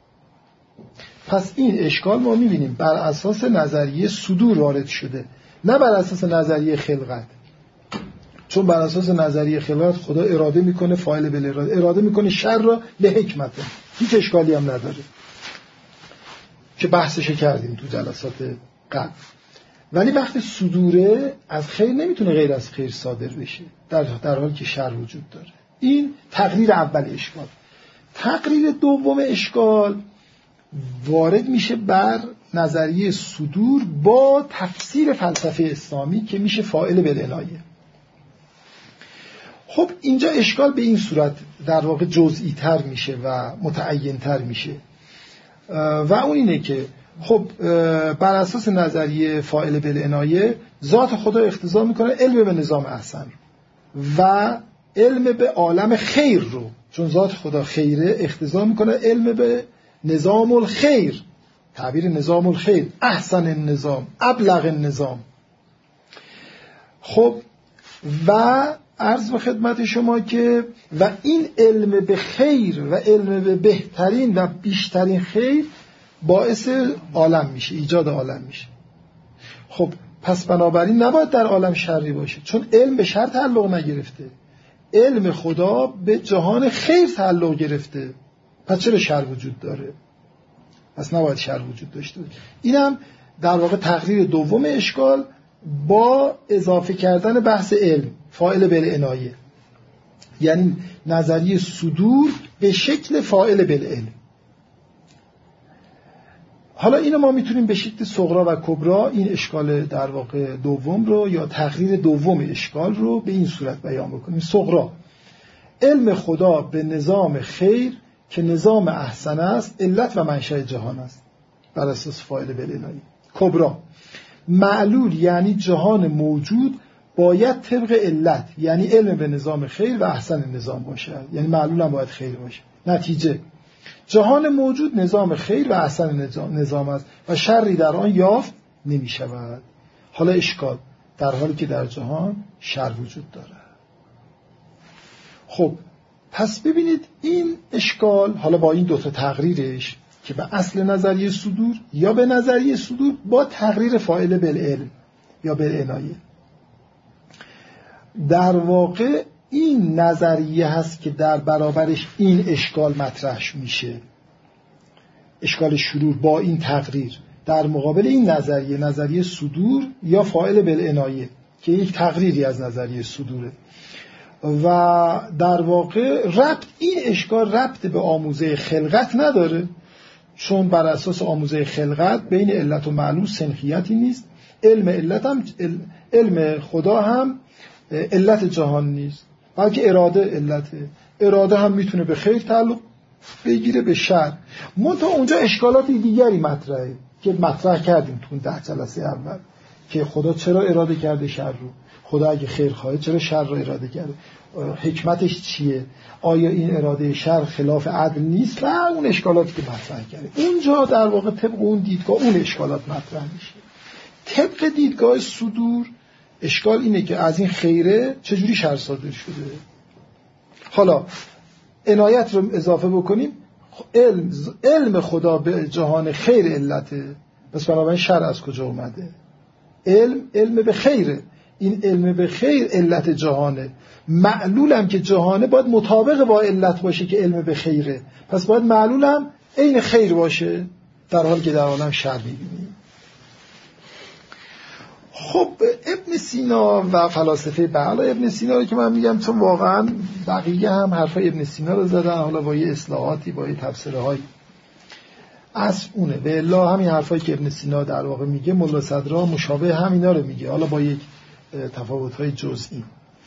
پس این اشکال ما می بینیم بر اساس نظریه صدور وارد شده، نه بر اساس نظریه خلقت. چون بر اساس نظریه خلقت خدا اراده میکنه، فاعل بالاراده اراده میکنه شر را به حکمت، هیچ اشکالی هم نداره که بحثش کردیم تو جلسات قبل. ولی وقتی صدوره از خیر نمیتونه غیر از خیر صادر بشه در حالی که شر وجود داره. این تقریر اول اشکال. تقریر دوم اشکال وارد میشه بر نظریه صدور با تفسیر فلسفه اسلامی که میشه فاعل بالعنایه. خب اینجا اشکال به این صورت در واقع جزئی تر میشه و متعین تر میشه و اون اینه که خب بر اساس نظریه فاعل بالعنایه ذات خدا اقتضا میکنه علم به نظام احسن و علم به عالم خیر رو، چون ذات خدا خیره، اقتضا میکنه علم به نظام الخیر، تعبیر نظام الخیر، احسن النظام، ابلغ النظام. خب و عرض به خدمت شما که و این علم به خیر و علم به بهترین و بیشترین خیر باعث عالم میشه، ایجاد عالم میشه. خب پس بنابراین نباید در عالم شری باشه، چون علم به شر تعلق نگرفته، علم خدا به جهان خیر تعلق گرفته، پس چرا شر وجود داره؟ پس نباید شر وجود داشته باشه. اینم در واقع تقریر دوم اشکال با اضافه کردن بحث علم، فاعل بالعنایه، یعنی نظریه صدور به شکل فاعل بالعلم. حالا اینو ما میتونیم به شکل صغرا و کبرا این اشکال در واقع دوم رو یا تقریر دوم اشکال رو به این صورت بیان بکنیم. صغرا، علم خدا به نظام خیر که نظام احسن است، علت و منشأ جهان است بر اساس فاعل بالعنایه. کبرا، معلول یعنی جهان موجود باید طبق علت، یعنی علم به نظام خیر و احسن نظام باشه، یعنی معلول هم باید خیر باشه. نتیجه جهان موجود نظام خیر و احسن نظام است و شری در آن یافت نمی شود. حالا اشکال، در حالی که در جهان شر وجود دارد. خب پس ببینید این اشکال حالا با این دوتا تقریرش که به اصل نظریه صدور یا به نظریه صدور با تقریر فاعل بالعلم یا بالعنایه، در واقع این نظریه هست که در برابرش این اشکال مطرح میشه، اشکال شرور با این تقریر در مقابل این نظریه صدور یا فاعل بالعنایه که یک تقریری از نظریه صدوره. و در واقع این اشکال ربط به آموزه خلقت نداره، چون بر اساس آموزه خلقت بین علت و معلول سنخیتی نیست. علم خدا هم علت جهان نیست، بلکه اراده علته. اراده هم میتونه به خیر تعلق بگیره به شر. منتها اونجا اشکالات دیگری مطرحه که مطرح کردیم تو 10 جلسه اول که خدا چرا اراده کرده شر رو، خدا اگه خیر خواهه چرا شر رو اراده کرده، حکمتش چیه، آیا این اراده شر خلاف عدل نیست و اون اشکالاتی که مطرح کرده. اونجا در واقع طبق اون دیدگاه اون اشکالات مطرح میشه. طبق دیدگاه صدور اشکال اینه که از این خیره چجوری شر صادر شده. حالا عنایت رو اضافه بکنیم، علم خدا به جهان خیر علته، پس بنابراین شر از کجا اومده؟ علم به خیره، این علم به خیر علت جهانه. معلولم که جهانه باید مطابق با علت باشه که علم به خیره، پس باید معلولم عین خیر باشه، در حالی که در عالم شر می‌بینیم. خب ابن سینا و فلاسفه بعد، ابن سینا رو که من میگم چون واقعا بقیه هم حرفای ابن سینا رو زدن، حالا با یه اصلاحاتی با یه تفسیرهایی از اونه. به الا همین حرفایی که ابن سینا در واقع میگه ملا صدرا مشابه همینا رو میگه، حالا با یک تفاوت‌های جزئی.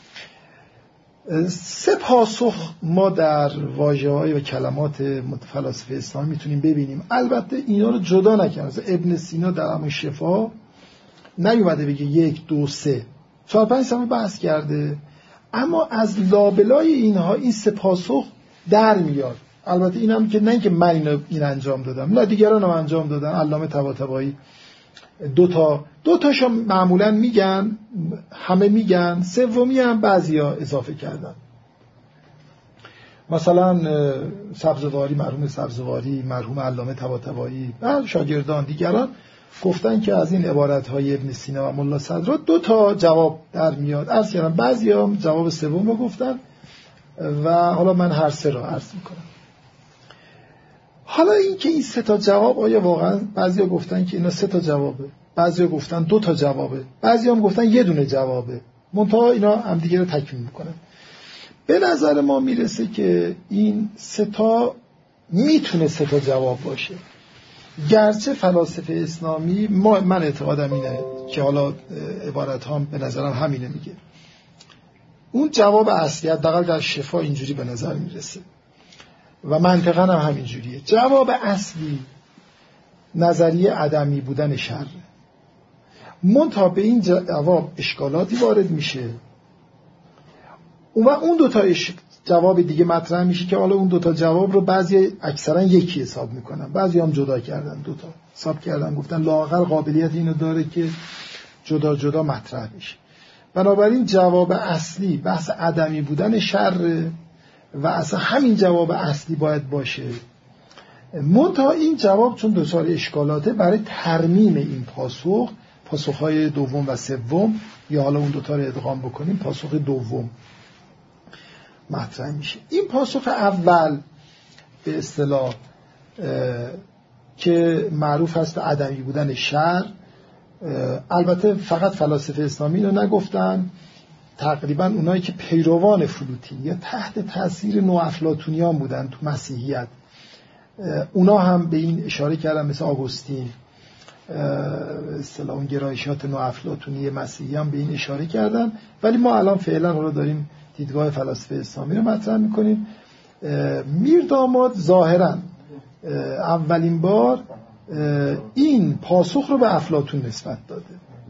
3 پاسخ ما در واژه‌های و کلمات فلاسفه اسلامی میتونیم ببینیم. البته اینا رو جدا نکنیم. ابن سینا در همون شفا نیومده بگه 1 2 3 4 5 صفحه بحث کرده، اما از لابلای اینها این 3 پاسخ در میاد. البته اینم که نه اینکه من این انجام دادم، نه دیگران هم انجام دادن. علامه طباطبایی دو تاشو معمولا میگن، همه میگن، سومی هم بعضیا اضافه کردن. مثلا سبزواری، مرحوم سبزواری، مرحوم علامه طباطبایی و شاگردان دیگران گفتن که از این عبارت‌های ابن سینا و ملا صدرا 2 تا جواب در میاد. عرض کردم بعضیا جواب سوم رو گفتن و حالا من هر 3 رو عرض میکنم. حالا این که این 3 تا جواب آیا واقعا، بعضیا گفتن که اینا 3 تا جوابه، بعضیا گفتن 2 تا جوابه، بعضیا هم گفتن 1 دونه جوابه، منتها اینا هم دیگه رو تکمیل میکنن. به نظر ما میرسه که این 3 تا میتونه 3 تا جواب باشه، گرچه فلاسفه اسلامی من اعتقادم اینه که حالا عبارت هم به نظرم همینه میگه. اون جواب اصلی حداقل در شفا اینجوری به نظر میرسه و منطقاً هم همینجوریه. جواب اصلی نظریه عدمی بودن شر. منتها به این جواب اشکالاتی وارد میشه و اون 2 تا جواب دیگه مطرح میشه که حالا اون 2 تا جواب رو بعضی اکثرا یکی حساب میکنن، بعضی هم جدا کردن، 2 تا حساب کردن، گفتن لااقل قابلیت اینو داره که جدا جدا مطرح میشه. بنابراین جواب اصلی بحث عدمی بودن شر و اصلا همین جواب اصلی باید باشه. منتها این جواب چون دچار اشکالاته، برای ترمیم این پاسخهای دوم و سوم، یا حالا اون 2 تا رو ادغام بکنیم، پاسخ دوم مطرح میشه. این پاسخ اول به اصطلاح که معروف هست به عدمی بودن شر، البته فقط فلاسفه اسلامی رو نگفتن، تقریبا اونایی که پیروان فلوتی یا تحت تاثیر نوافلاطونیان بودن تو مسیحیت، اونا هم به این اشاره کردن، مثل آگوستین، اصطلاح اون گرایشات نوافلاطونی مسیحی هم به این اشاره کردن. ولی ما الان فعلا رو داریم دیدگاه فلاسفه اسلامی رو مطرح میکنیم. میرداماد ظاهرا اولین بار این پاسخ رو به افلاطون نسبت داده.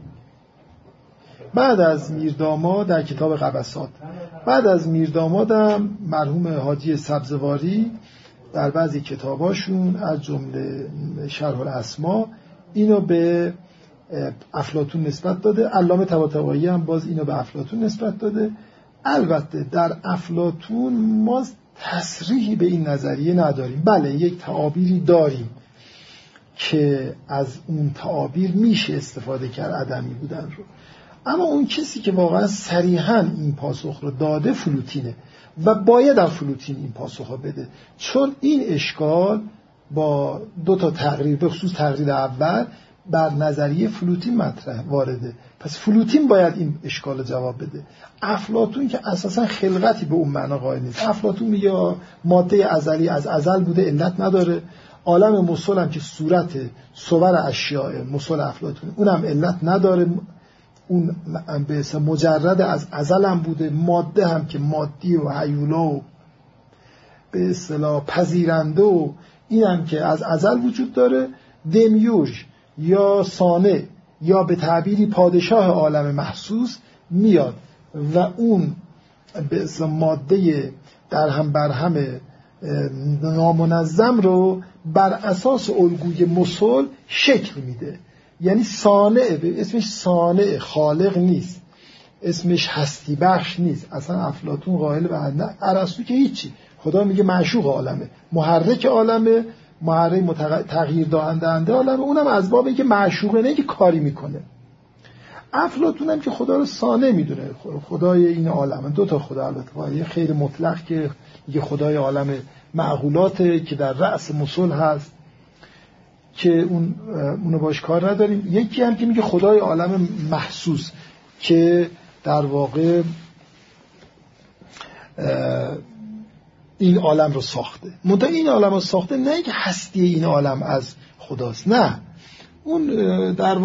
بعد از میرداماد در کتاب قبسات، بعد از میرداماد هم مرحوم حاجی سبزواری در بعضی کتاباشون از جمله شرح الاسما اینو به افلاطون نسبت داده. علامه طباطبایی هم باز اینو به افلاطون نسبت داده. البته در افلاطون ما تصریحی به این نظریه نداریم. بله یک تعابیری داریم که از اون تعابیر میشه استفاده کرد عدمی بودن رو، اما اون کسی که واقعا صریحاً این پاسخ رو داده فلوتینه و باید هم فلوتین این پاسخ رو بده، چون این اشکال با دو تا تقریر به خصوص تقریر اول بر نظریه فلوتین مطرح وارده. پس فلوتین باید این اشکال جواب بده. افلاطون که اساسا خلقتی به اون معنا قائل نیست. افلاطون میگه ماده ازلی از ازل بوده، علت نداره. عالم مسل هم که صورت صور اشیاء مسل افلاطون اونم علت نداره، اون به اسم مجرد از ازل هم بوده. ماده هم که مادی و هیولا و به اصطلاح پذیرنده و این هم که از ازل وجود داره. دمیورژ یا صانع یا به تعبیری پادشاه عالم محسوس میاد و اون به اسم ماده در هم بر هم نامنظم رو بر اساس الگوی مسل شکل میده. یعنی صانع، اسمش صانع، خالق نیست، اسمش هستی بخش نیست. اصلا افلاطون قائل به ارسطو که هیچی، خدا میگه معشوق عالمه، محرک عالمه، محرک تغییر دهنده عالمه، اونم از باب اینکه معشوقه نه که کاری میکنه. افلاطون هم که خدا رو صانع میدونه، خدای این عالمه. دو تا خدا البته، یه خیر مطلق که یه خدای عالم معقولاته که در رأس مسل هست که اونو باش کار نداریم. یکی هم که میگه خدای عالم محسوس که در واقع این عالم رو ساخته. منتها این عالم رو ساخته نه که هستی این عالم از خداست، نه، اون در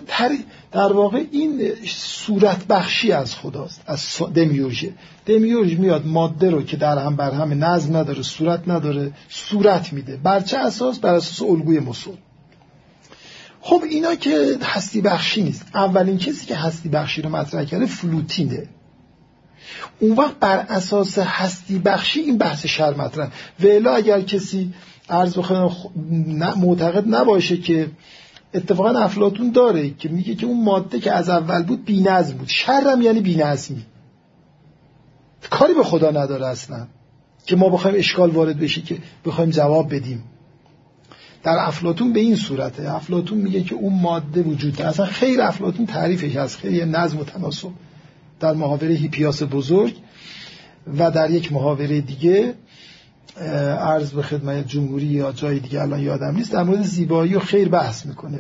واقع این صورت بخشی از خداست، از دمیورژ. دمیورژ میاد ماده رو که در هم بر هم نظم نداره، صورت نداره، صورت میده. بر چه اساس؟ بر اساس الگوی مسل. خب اینا که هستی بخشی نیست. اولین کسی که هستی بخشی رو مطرح کرده فلوتینه. اون وقت بر اساس هستی بخشی این بحث شر مطرح. و الا اگر کسی عرض بخوام معتقد نباشه که اتفاقا افلاطون داره که میگه که اون ماده که از اول بود بی‌نظم بود. شرم یعنی بی‌نظمی، کاری به خدا نداره اصلا که ما بخوایم اشکال وارد بشه که بخوایم جواب بدیم. در افلاطون به این صورته. افلاطون میگه که اون ماده وجود داره. اصلا خیر افلاطون تعریفش از خیر نظم و تناسب در محاوره هیپیاس بزرگ و در یک محاوره دیگه عرض به خدمت جمهوری یا جای دیگه الان یادم نیست در مورد زیبایی و خیر بحث میکنه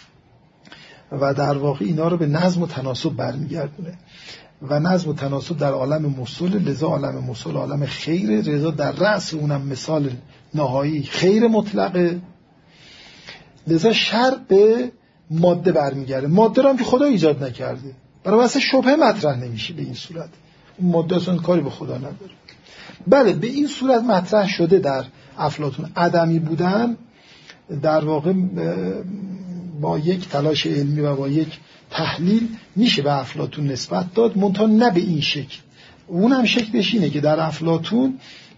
و در واقع اینا رو به نظم و تناسب برمیگردونه و نظم و تناسب در عالم مسل، لذا عالم مسل عالم خیره، لذا در رأس اونم مثال نهایی خیر مطلقه، لذا شر به ماده برمیگرده. ماده رو هم که خدا ایجاد نکرده، برای واسه شبهه مطرح نمیشه به این صورت. اون ماده اصلا کاری به خدا نداره. بله به این صورت مطرح شده در افلاطون. عدمی بودن در واقع با یک تلاش علمی و با یک تحلیل میشه به افلاطون نسبت داد، منتها نه به این شکل. اون هم شکلش اینه که در افلاطون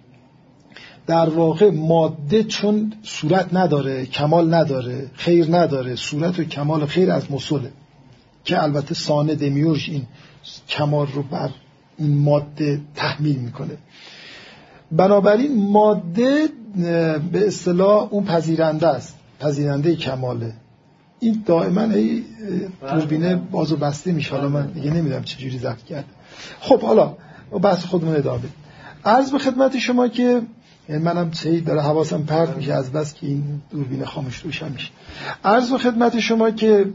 در واقع ماده چون صورت نداره، کمال نداره، خیر نداره، صورت و کمال خیر از مسله که البته صانع دمیورژ این کمال رو بر این ماده تحمیل میکنه. بنابراین ماده به اصطلاح اون پذیرنده است، پذیرنده کماله. این دائما دوربینه باز و بسته میشه، حالا من دیگه نمیدونم چجوری ضبط کرد. خب حالا بحث خودمون ادامه بدیم. عرض به خدمت شما که منم داره حواسم پرت میشه از بس که این دوربینه خاموش روشن میشه. عرض به خدمت شما که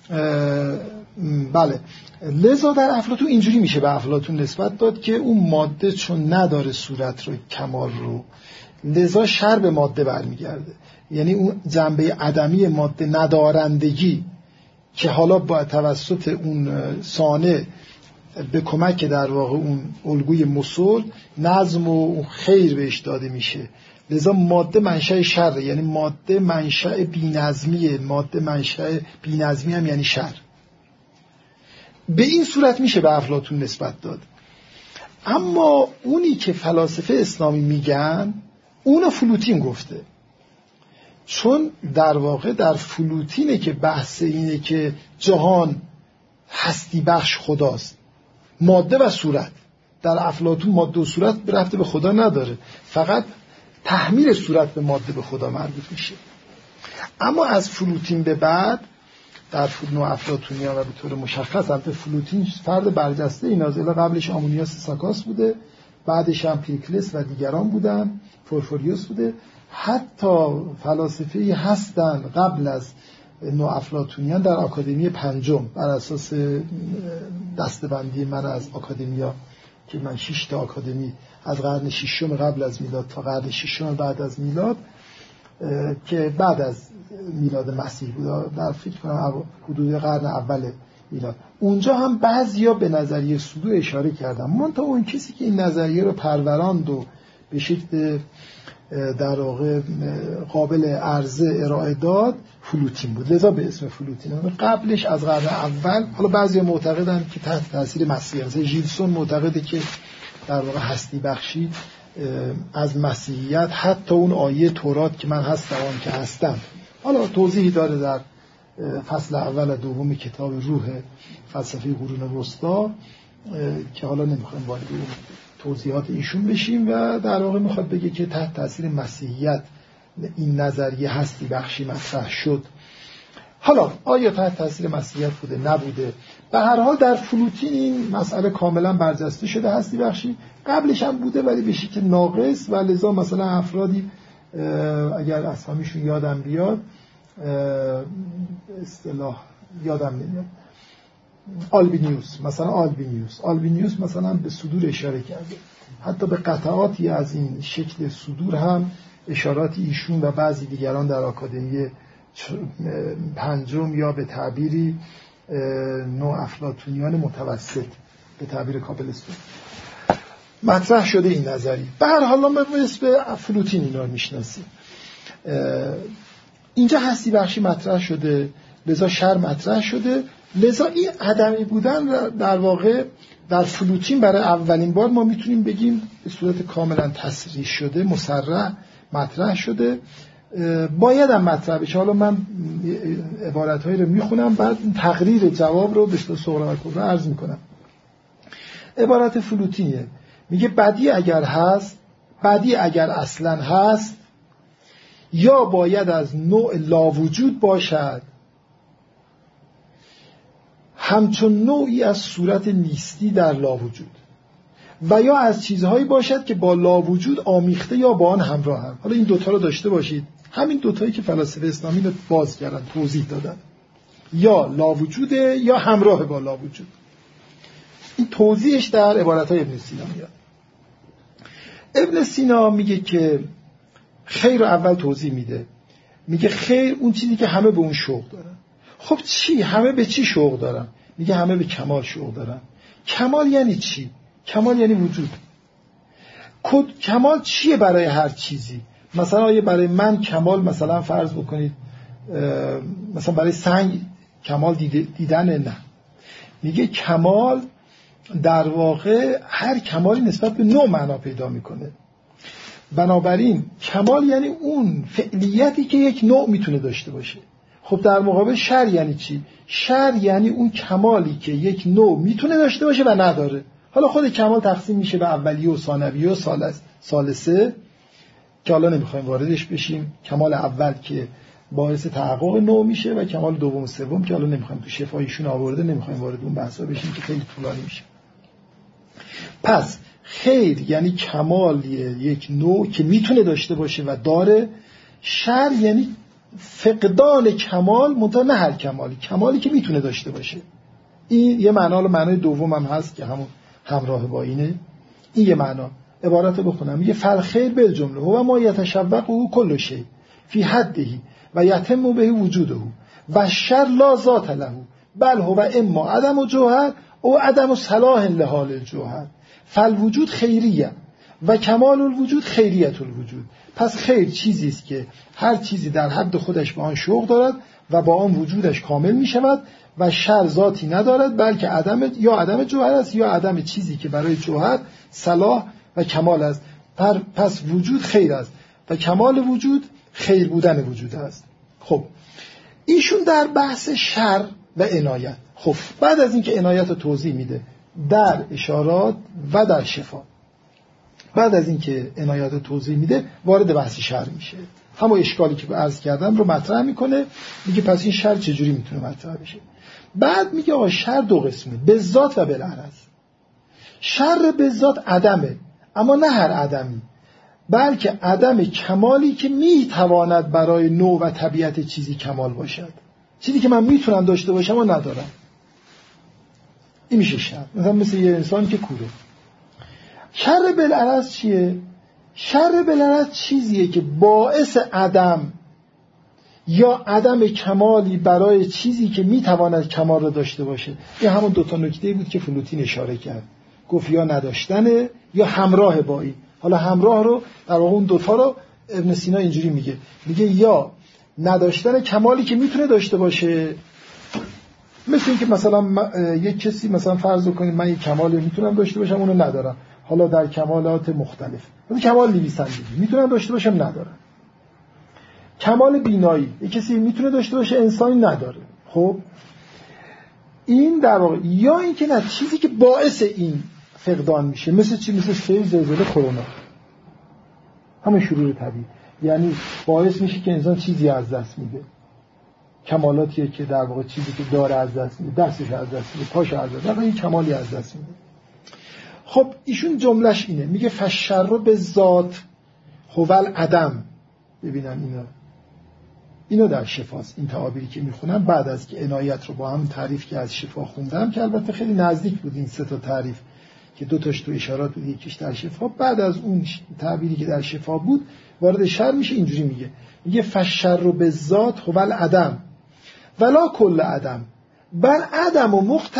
بله لذا در افلاطون اینجوری میشه به افلاطون نسبت داد که اون ماده چون نداره صورت رو، کمال رو، لذا شر به ماده برمیگرده. یعنی اون جنبه عدمی ماده، ندارندگی که حالا با توسط اون صانع به کمک در واقع اون الگوی مسل نظم و خیر بهش داده میشه، لذا ماده منشأ شر، یعنی ماده منشأ بی‌نظمیه. ماده منشأ بی‌نظمی هم یعنی شر. به این صورت میشه به افلاطون نسبت داد. اما اونی که فلاسفه اسلامی میگن اونو فلوتین گفته، چون در واقع در فلوتینه که بحث اینه که جهان هستی بخش خداست، ماده و صورت. در افلاطون ماده و صورت رفته به خدا نداره، فقط تحمیل صورت به ماده به خدا مربوط میشه. اما از فلوتین به بعد در نوع افلاطونیان و به طور مشخص البته فلوتین فرد برجسته این نازله، قبلش آمونیاس ساکاس بوده، بعدش هم پیرکلس و دیگران بودن، پورفوریوس بوده. حتی فلاسفه‌ای هستن قبل از نوع افلاطونیان در آکادمی پنجم، بر اساس دسته‌بندی من از آکادمیا که من 6 تا آکادمی از قرن 6 قبل از میلاد تا قرن 6 بعد از میلاد که بعد از میلاد مسیح بود، در فکر کنم حدود قرن اول میلاد، اونجا هم بعضیا به نظریه صدور اشاره کردن. منتها اون کسی که این نظریه رو پروراند و به شکل در واقع قابل عرضه ارائه داد فلوتین بود، لذا به اسم فلوتین. قبلش از قرن اول، حالا بعضیا معتقدن که تحت تاثیر مسیح، مثلا ژیلسون معتقده که در واقع هستی بخشی از مسیحیت، حتی اون آیه تورات که من هستم آن که هستم، حالا توضیحی داره در فصل اول و دوم کتاب روح فلسفه قرون وسطا که حالا نمیخوایم وارد توضیحات ایشون بشیم، و در واقع میخواد بگه که تحت تاثیر مسیحیت این نظریه هستی بخشی مطرح شد. حالا آیا تحت تاثیر مسیحیت بوده نبوده، به هر حال در فلوتین این مسئله کاملا برجسته شده. هستی بخشی قبلش هم بوده ولی به شکل ناقص، و لذا مثلا افرادی اگر اسامیشون یادم بیاد، اصطلاح یادم نمیاد، آلبینیوس مثلا به صدور اشاره کرده، حتی به قطعاتی از این شکل صدور هم اشاراتی ایشون و بعضی دیگران در آکادمی پنجم یا به تعبیری نوع افلاطونیان متوسط به تعبیر کابلستون مطرح شده این نظری. به هر حال ما به فلوتین اینا رو میشناسیم. اینجا هستی بخشی مطرح شده، لذا شر مطرح شده، لذا این عدمی بودن در واقع در فلوتین برای اولین بار ما میتونیم بگیم به صورت کاملا تصریح شده، مصرح مطرح شده. باید هم مطرح بشه. حالا من عبارت‌هایی رو میخونم، بعد تقریر جواب رو به صورت صغرا و کبرا عرض میکنم. عبارت فلوتینیه، میگه بدی اگر هست، بدی اگر اصلا هست، یا باید از نوع لاوجود باشد، همچون نوعی از صورت نیستی در لاوجود، و یا از چیزهایی باشد که با لاوجود آمیخته یا با آن همراه هم. حالا این دوتا رو داشته باشید، همین دوتایی که فلاسفه اسلامی رو باز کردن، توضیح دادن، یا لاوجوده یا همراه با لاوجود. این توضیحش در عبارتهای ابن سینا میاد. ابن سینا میگه که خیر رو اول توضیح میده، میگه خیر اون چیزی که همه به اون شوق دارن. خب چی؟ همه به چی شوق دارن؟ میگه همه به کمال شوق دارن. کمال یعنی چی؟ کمال یعنی وجود. کمال چیه برای هر چیزی؟ مثلا آیا برای من کمال، مثلا فرض بکنید مثلا برای سنگ کمال دیدن؟ نه. میگه کمال در واقع هر کمالی نسبت به نوع معنا پیدا میکنه. بنابراین کمال یعنی اون فعلیتی که یک نوع میتونه داشته باشه. خب در مقابل شر یعنی چی؟ شر یعنی اون کمالی که یک نوع میتونه داشته باشه و نداره. حالا خود کمال تقسیم میشه به اولیه و ثانویه و ثالثه که حالا نمیخوایم واردش بشیم. کمال اول که باعث تحقق نوع میشه و کمال دوم و سوم که حالا نمیخوایم تو شفایشون آورده، نمیخوایم وارد اون بحثا بشیم که خیلی طولانی میشه. پس خیر یعنی کمال یک نوع که میتونه داشته باشه و داره. شر یعنی فقدان کمال، منتها نه هر کمالی، کمالی که میتونه داشته باشه. این یه معنای دوم هم هست که همون همراه با اینه. این یه معنا. عبارت رو بخونم، میگه فالخیر بالجمله هو ما یتشوقه کل شیء فی حده و یتم به وجوده و الشر لا ذات له بل هو اما عدم جوهر او عدم صلاح لحال الجوهر فالوجود خیریه و کمال الوجود خیریت الوجود. پس خیر چیزی است که هر چیزی در حد خودش با آن شوق دارد و با آن وجودش کامل می شود، و شر ذاتی ندارد بلکه عدم جوهر است یا عدم چیزی که برای جوهر صلاح و کمال است. پس وجود خیر است و کمال وجود خیر بودن وجود است. خب ایشون در بحث شر و عنایت، خب بعد از اینکه عنایت رو توضیح میده در اشارات و در شفا، بعد از اینکه عنایت رو توضیح میده وارد بحث شر میشه، همون اشکالی که عرض کردم رو مطرح میکنه، میگه پس این شر چجوری میتونه مطرح بشه. بعد میگه آقا شر دو قسمه، به ذات و بالعرض. شر به ذات عدمه، اما نه هر عدمی، بلکه عدم کمالی که میتواند برای نوع و طبیعت چیزی کمال باشد، چیزی که من میتونم داشته باشم و ندارم، این میشه شر. مثل یه انسان که کوره. شر بالعرض چیه؟ شر بالعرض چیزیه که باعث عدم یا عدم کمالی برای چیزی که میتواند کمال را داشته باشه. این همون دوتا نکته بود که فلوتین اشاره کرد، گفت یا نداشتنه یا همراه با این. حالا همراه رو در واقع اون دوتا رو ابن سینا اینجوری میگه یا نداشتن کمالی که میتونه داشته باشه، مثل این که مثلا یک کسی مثلا فرض کنید من یک کمالی میتونم داشته باشم اونو ندارم، حالا در کمالات مختلف، مثلا کمال نویسندگی میتونم داشته باشم ندارم، کمال بینایی یک کسی میتونه داشته باشه انسانی نداره. خب این در واقع یا این که نه چیزی که باعث این فقدان میشه، مثل چی؟ مثل سیل، زلزله، کرونا، همه شرور طبیعی، یعنی باعث میشه که انسان چیزی از دست میده، کمالاتیه که در واقع چیزی که داره از دست میده، دستش از دست میده، پاش از دست میده، این کمالی از دست میده. خب ایشون جملهش اینه، میگه فشر رو به ذات هوال عدم. ببینم اینو در شفاست، این تعابیری که میخونم بعد از که عنایت رو با هم تعریف که از شفا خوندم، که البته خیلی نزدیک بود این سه تا تعریف که دو تاش تو اشارات بود یکیش در شفا، بعد از اون تعبیری که در شفا بود وارد شر میشه. اینجوری میگه فشر رو به ذات هوال عدم ولا کل عدم، بل عدم و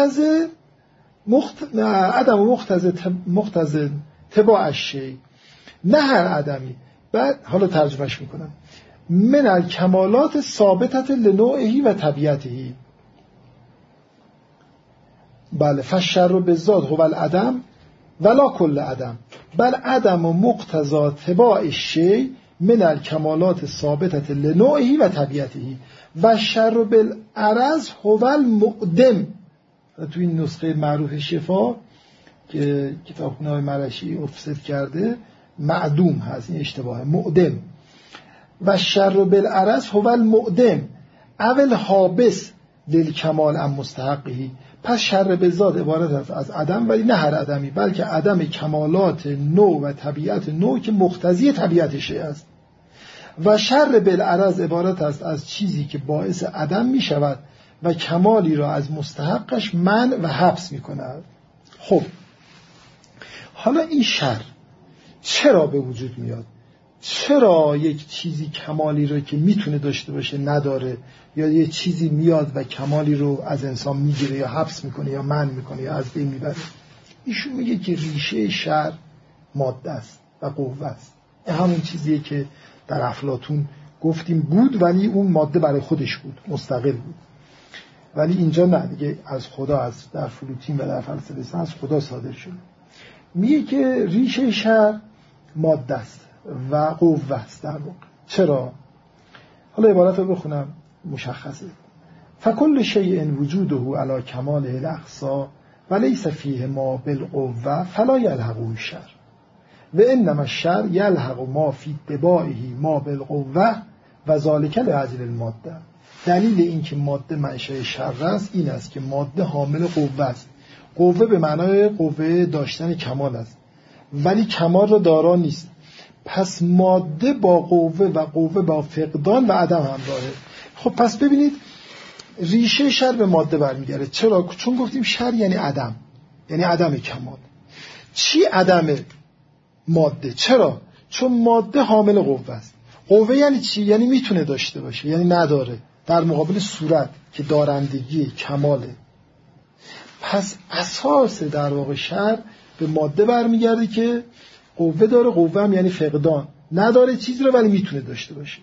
مقتضی تباع الشیء، نه هر عدمی. بعد حالا ترجمهش میکنم، من الکمالات ثابتت لنوعه و طبیعته. بله، فالشر بالذات هو العدم ولا کل عدم بل عدم و مقتضی تباع الشیء من الکمالات ثابتت لنوعه و طبیعته و الشر بالعرض هو المعدم. تو این نسخه معروف شفا که کتابخونه های مرشی افسد کرده معدوم هست، این اشتباهه، معدم. و الشر بالعرض هو المعدم اول حابس للکمال ام مستحقه. پس شر به ذات عبارت است از عدم، ولی نه هر عدمی، بلکه عدم کمالات نوع و طبیعت نوع که مقتضی طبیعت شیء است. و شر بالعرض عبارت است از چیزی که باعث عدم می شود و کمالی را از مستحقش منع و حبس می کند. خب حالا این شر چرا به وجود میاد؟ چرا یک چیزی کمالی رو که میتونه داشته باشه نداره، یا یک چیزی میاد و کمالی رو از انسان میگیره یا حبس میکنه یا منع میکنه یا از بین میبره؟ ایشون میگه که ریشه شر ماده است و قوه است. همون چیزیه که در افلاطون گفتیم بود، ولی اون ماده برای خودش بود، مستقل بود، ولی اینجا نه دیگه، از خدا، از در فلوتین و در فلسفه از خدا صادر شده. میگه که ریشه شر ماده است و قوه است در واقع. چرا؟ حالا عبارت رو بخونم مشخصه. فکل شیء وجوده علی کماله الاقصا و لیس فیه ما بالقوه فلا یلحقه الشر و انما الشر یلحق ما فی اتباعه ما بالقوه و ذلک لاجل الماده. دلیل این که ماده منشأ شر است این است که ماده حامل قوه است. قوه به معنای قوه داشتن کمال است، ولی کمال را دارا نیست. پس ماده با قوه و قوه با فقدان و عدم همراهه. خب پس ببینید ریشه شر به ماده برمیگرده. چرا؟ چون گفتیم شر یعنی عدم، یعنی عدم کمال. چی عدم ماده؟ چرا؟ چون ماده حامل قوه است. قوه یعنی چی؟ یعنی میتونه داشته باشه، یعنی نداره، در مقابل صورت که دارندگی کماله. پس اساس در واقع شر به ماده برمیگرده که قوه داره، قوه هم یعنی فقدان، نداره چیزی رو ولی میتونه داشته باشه.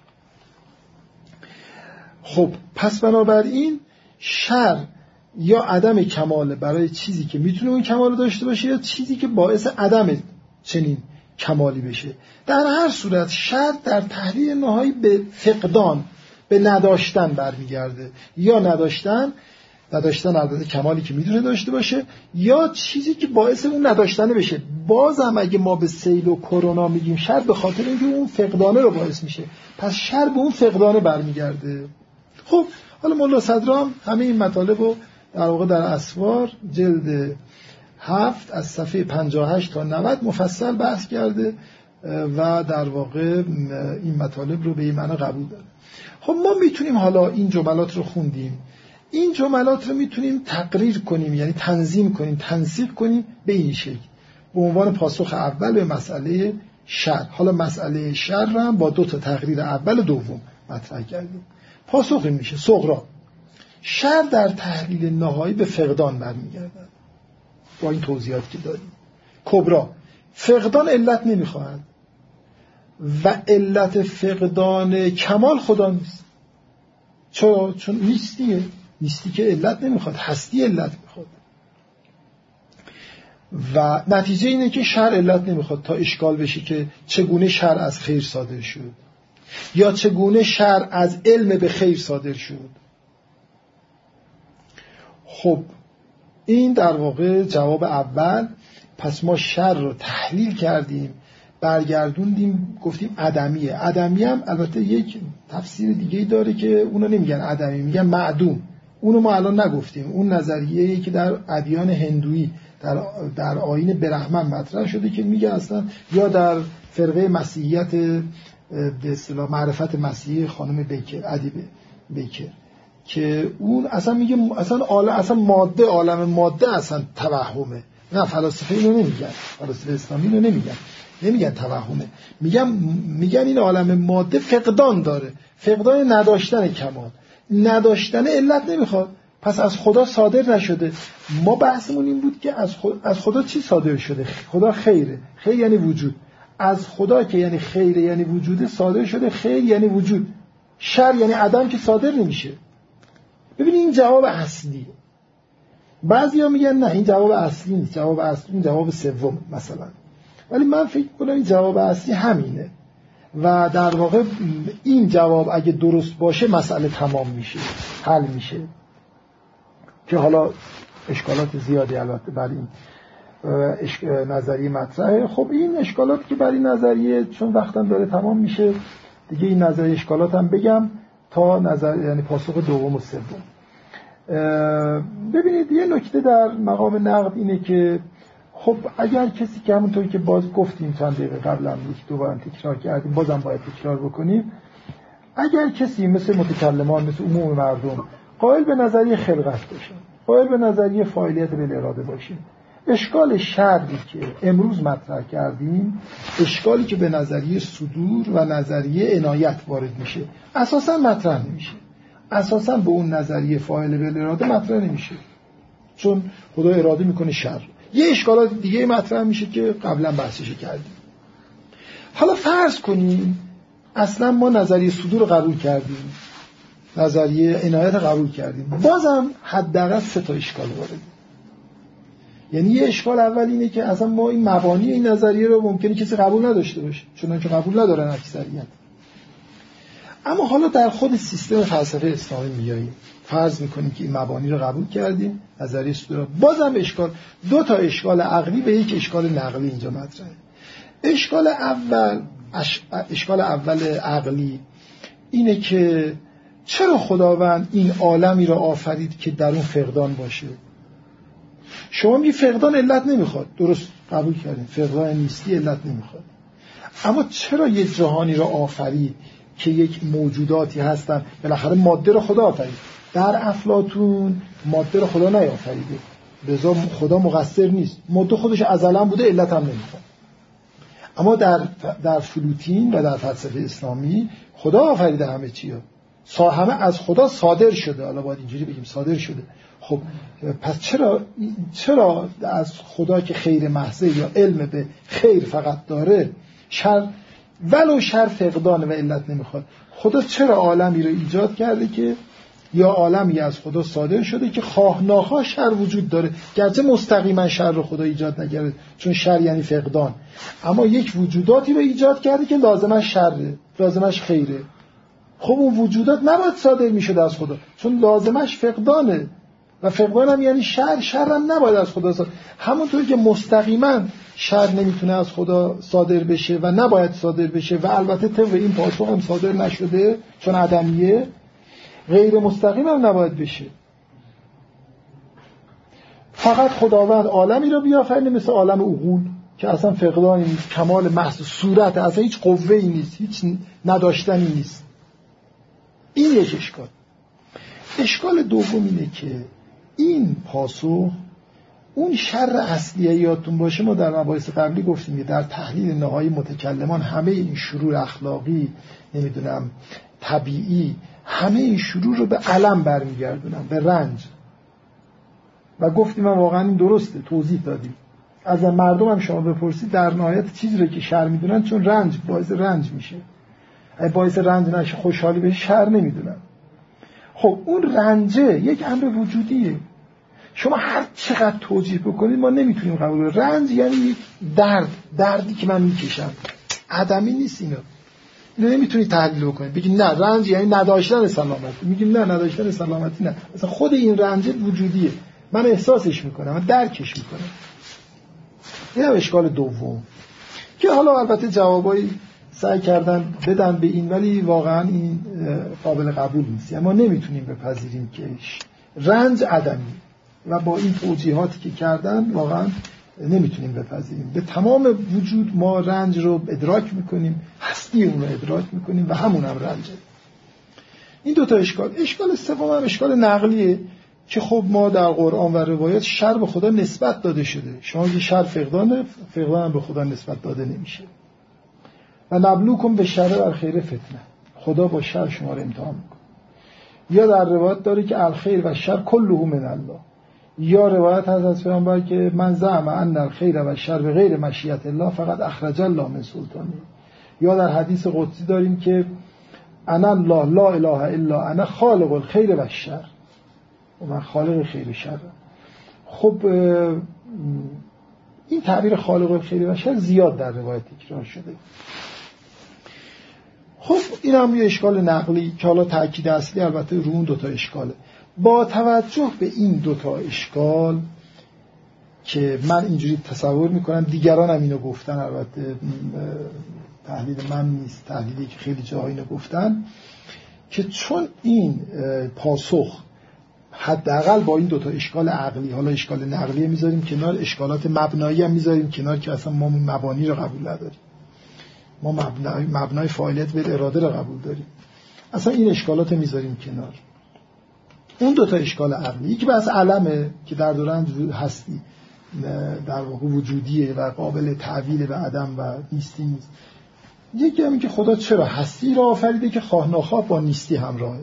خب پس بنابراین شر یا عدم کماله برای چیزی که میتونه اون کمال داشته باشه، یا چیزی که باعث عدم چنین کمالی بشه. در هر صورت شر در تحلیل نهایی به فقدان، به نداشتن برمیگرده، یا نداشتن البته کمالی که میدونه داشته باشه، یا چیزی که باعث اون نداشتنه بشه. بازم اگه ما به سیل و کرونا میگیم شر، به خاطر اینکه اون فقدانه رو باعث میشه، پس شر به اون فقدانه برمیگرده. خب حالا ملا صدرام همه این مطالب رو در واقع در اسوار جلد 7 از صفحه 58 تا 90 مفصل بحث کرده و در واقع این مطالب رو به این معنی قبول داره. خب ما میتونیم حالا این جملات رو خوندیم، این جملات رو میتونیم تقریر کنیم، یعنی تنظیم کنیم، تنسیق کنیم به این شکل به عنوان پاسخ اول به مسئله شر. حالا مسئله شر رو هم با 2 تا تقریر اول و دوم مطرح کردیم. پاسخ این میشه: صغرا، شر در تحلیل نهایی به فقدان برمیگردد با این توضیحات که داریم. کبرا، فقدان علت نمیخواهد و علت فقدان کمال خدا نیست. چون نیستی که علت نمیخواد، هستی علت میخواد. و نتیجه اینه که شر علت نمیخواد تا اشکال بشه که چگونه شر از خیر صادر شد یا چگونه شر از علم به خیر صادر شد. خب این در واقع جواب اول. پس ما شر رو تحلیل کردیم، برگردوندیم، گفتیم عدمیه. عدمی هم البته یک تفسیر دیگه‌ای داره که اونو نمیگن عدمی، میگن معدوم. اونو ما الان نگفتیم. اون نظریه‌ای که در ادیان هندویی در آیین برهمن مطرح شده که میگه اصلا، یا در فرقه مسیحیت به اصطلاح معرفت مسیحی خانم بیکر، ادی بیکر، که اون اصلا میگه اصلا ماده، عالم ماده اصلا توهمه. نه، فلاسفه اینو نمیگن، فلاسفه اسلامی اینو نمیگن توهمه، میگن این عالم ماده فقدان داره، فقدان نداشتن کمال، نداشتن علت نمیخواد، پس از خدا صادر نشده. ما بحثمون این بود که از خدا چی صادر شده؟ خدا خیره، خیر یعنی وجود. از خدا که یعنی خیره یعنی وجوده صادر شده خیر یعنی وجود. شر یعنی عدم که صادر نمیشه. ببینید این جواب اصلیه. بعضیا میگن نه این جواب اصلی نیست، جواب اصلی این جواب سوم مثلا. ولی من فکر کنم این جواب اصلی همینه و در واقع این جواب اگه درست باشه مسئله تمام میشه، حل میشه. که حالا اشکالات زیادی البته بر این نظریه مطرحه. خب این اشکالات که بر این نظریه، چون وقتم داره تمام میشه دیگه، این نظریه اشکالات هم بگم تا یعنی پاسخ دوم و سوم. ببینید یه نکته در مقام نقد اینه که خب اگر کسی که همونطوری که باز گفتیم چند دقیقه قبل هم یک دوباره تکرار کردیم، بازم باید تکرار بکنیم، اگر کسی مثل متکلمان، مثل عموم مردم قائل به نظریه خلقت باشه، قائل به نظریه فاعلیت بالاراده باشه، اشکال شرعی که امروز مطرح کردیم، اشکالی که به نظریه صدور و نظریه عنایت وارد میشه، اساسا مطرح نمیشه. اساسا به اون نظریه فاعل بالاراده مطرح نمیشه، چون خدا اراده میکنه شر. یه اشکالات دیگه مطرح میشه که قبلا بحثش کردیم. حالا فرض کنیم اصلا ما نظریه صدور رو قبول کردیم، نظریه عنایت قبول کردیم، بازم حداقل 3 تا اشکال وارده. یعنی یه اشکال اول اینه که اصلا ما این مبانی این نظریه رو ممکنه کسی قبول نداشته باشه، چون قبول ندارن اکثریت. اما حالا در خود سیستم فلسفه اسلامی میاییم، فرض میکنیم که این مبانی رو قبول کردیم، نظریه صدور. بازم اشکال، 2 تا اشکال عقلی و یک اشکال نقلی اینجا مطرحه. اشکال اول عقلی اینه که چرا خداوند این عالمی را آفرید که در اون فقدان باشه؟ شما میگی فقدان علت نمیخواد، درست قبول کردیم، فقدان نیستی علت نمیخواد، اما چرا یک جهانی را آفرید که یک موجوداتی هستن؟ بالاخره ماده رو خدا آفرید. در افلاطون ماده رو خدا نیافریده، لذا خدا مقصر نیست، ماده خودش ازلا بوده، علت هم نمیخواد. اما در فلوتین و در فلسفه اسلامی خدا آفریده همه چی ها، همه از خدا صادر شده. حالا باید اینجوری بگیم صادر شده. خب پس چرا از خدا که خیر محضه یا علم به خیر فقط داره، شر ولو شر فقدان و علت نمیخواد، خدا چرا عالمی رو ایجاد کرده که یا عالمی از خدا صادر شده که خواه ناخواه شر وجود داره، گرچه مستقیما شر رو خدا ایجاد نکرده، چون شر یعنی فقدان، اما یک وجوداتی رو ایجاد کرده که لازمش شره، لازمش خیره. خب اون وجودات نباید صادر میشده از خدا، چون لازمش فقدانه و فقدان هم یعنی شر، شر هم نباید از خدا صادر. همونطوری که مستقیما شر نمیتونه از خدا صادر بشه و نباید صادر بشه و البته طبق این پاسخ هم صادر نشده چون عدمیه، غیر مستقیم هم نباید بشه. فقط خداوند عالمی رو بیافرینه مثل عالم عقول که اصلا فقدانی نیست، کمال محض صورت، اصلا هیچ قوه‌ای نیست، هیچ نداشتنی نیست. این یک اشکال. اشکال دوم اینه که این پاسخ اون شر اصلیه، یادتون باشه ما در مباحث قبلی گفتیم که در تحلیل نهایی متکلمان همه این شرور اخلاقی، نمیدونم طبیعی، همه این شرور رو به علم برمیگردونن، به رنج. و گفتیم من واقعا این درسته، توضیح دادیم. از مردم هم شما بپرسید در نهایت چیزی رو که شر میدونن چون رنج باعث رنج میشه، اگه باعث رنج نشه خوشحالی بشه شر نمیدونن. خب اون رنجه یک امر وجودیه، شما هر چقدر توجیه بکنید ما نمیتونیم قبول کنیم. رنج یعنی دردی که من میکشم، عدمی نیست. اینو نمیتونید تحلیل بکنید بگید نه رنج یعنی نداشتن سلامتی، میگیم نه نداشتن سلامتی نه، مثلا خود این رنج وجودیه، من احساسش میکنم، من درکش میکنم. این هم اشکال دوم که حالا البته جوابایی سعی کردن بدن به این، ولی واقعا این قابل قبول نیست. ما نمیتونیم بپذیریم که رنج عدمی و با این توجیهاتی که کردن واقعا نمیتونیم بپذیریم. به تمام وجود ما رنج رو ادراک میکنیم، هستی اون رو ادراک میکنیم و همون هم رنجه. این دوتا اشکال. اشکال سوم هم اشکال نقلیه که خب ما در قرآن و روایات شر به خدا نسبت داده شده. شما که شر فقدانه، فقدان هم به خدا نسبت داده نمیشه. و نبلوکم به شر و الخیر فتنه، خدا با شر شما رو امتحان میکنه. یا در روایت داره که الخیر و شر کله من الله، یا روایت هست از پیامبر که من زعم ان الخیر و شر به غیر مشیت الله فقط اخرج الله من سلطانه. یا در حدیث قدسی داریم که انا الله لا اله الا انا خالق الخیر و الشر، و من خالق خیر و شر. خب این تعبیر خالق الخیر و شر زیاد در روایت تکرار شده. خب این هم یه اشکال نقلی که حالا تأکید اصلی البته رو اون دوتا اشکاله. با توجه به این دوتا اشکال که من اینجوری تصور میکنم، دیگران هم اینو گفتن، البته تحلیل من نیست، تحلیلی که خیلی جاها اینو گفتن، که چون این پاسخ حداقل با این دوتا اشکال عقلی، حالا اشکال نقلی میذاریم کنار، اشکالات مبنایی هم میذاریم کنار که اصلا ما مبانی رو قبول نداریم، ما مبنای فاعلیت به اراده رو قبول داریم، اصلا این اشکالات میذاریم کنار. اون دوتا اشکال عقلی، یکی بحث علمه که در دوران هستی در واقع وجودیه و قابل تعویل به عدم و نیستی نیست. یکی هم که خدا چرا هستی را آفریده که خواه ناخواه با نیستی همراهه.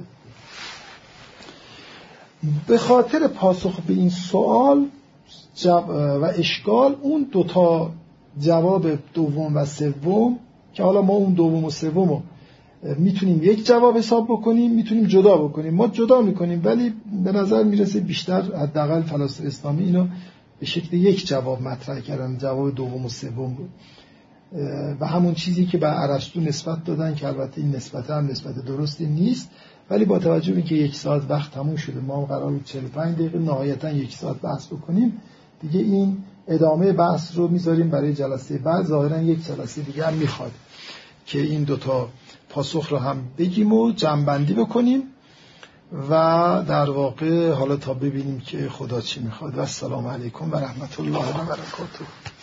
به خاطر پاسخ به این سوال و اشکال اون دوتا جواب دوم و سوم که حالا ما اون دوم و سوم رو میتونیم یک جواب حساب بکنیم، میتونیم جدا بکنیم. ما جدا میکنیم ولی به نظر میرسه بیشتر حداقل فلاسفه اسلامی اینو به شکل یک جواب مطرح کردن، جواب دوم و سوم بود و همون چیزی که به ارسطو نسبت دادن که البته این نسبت هم نسبت درستی نیست، ولی با توجه به اینکه 1 ساعت وقت تموم شده، ما قرار بود 45 دقیقه نهایتا 1 ساعت بحث بکنیم دیگه، این ادامه بحث رو میذاریم برای جلسه بعد. ظاهرا یک جلسه دیگه هم میخواد که این دوتا پاسخ رو هم بگیم و جمع‌بندی بکنیم و در واقع حالا تا ببینیم که خدا چی میخواد. و السلام علیکم و رحمت الله و برکاته.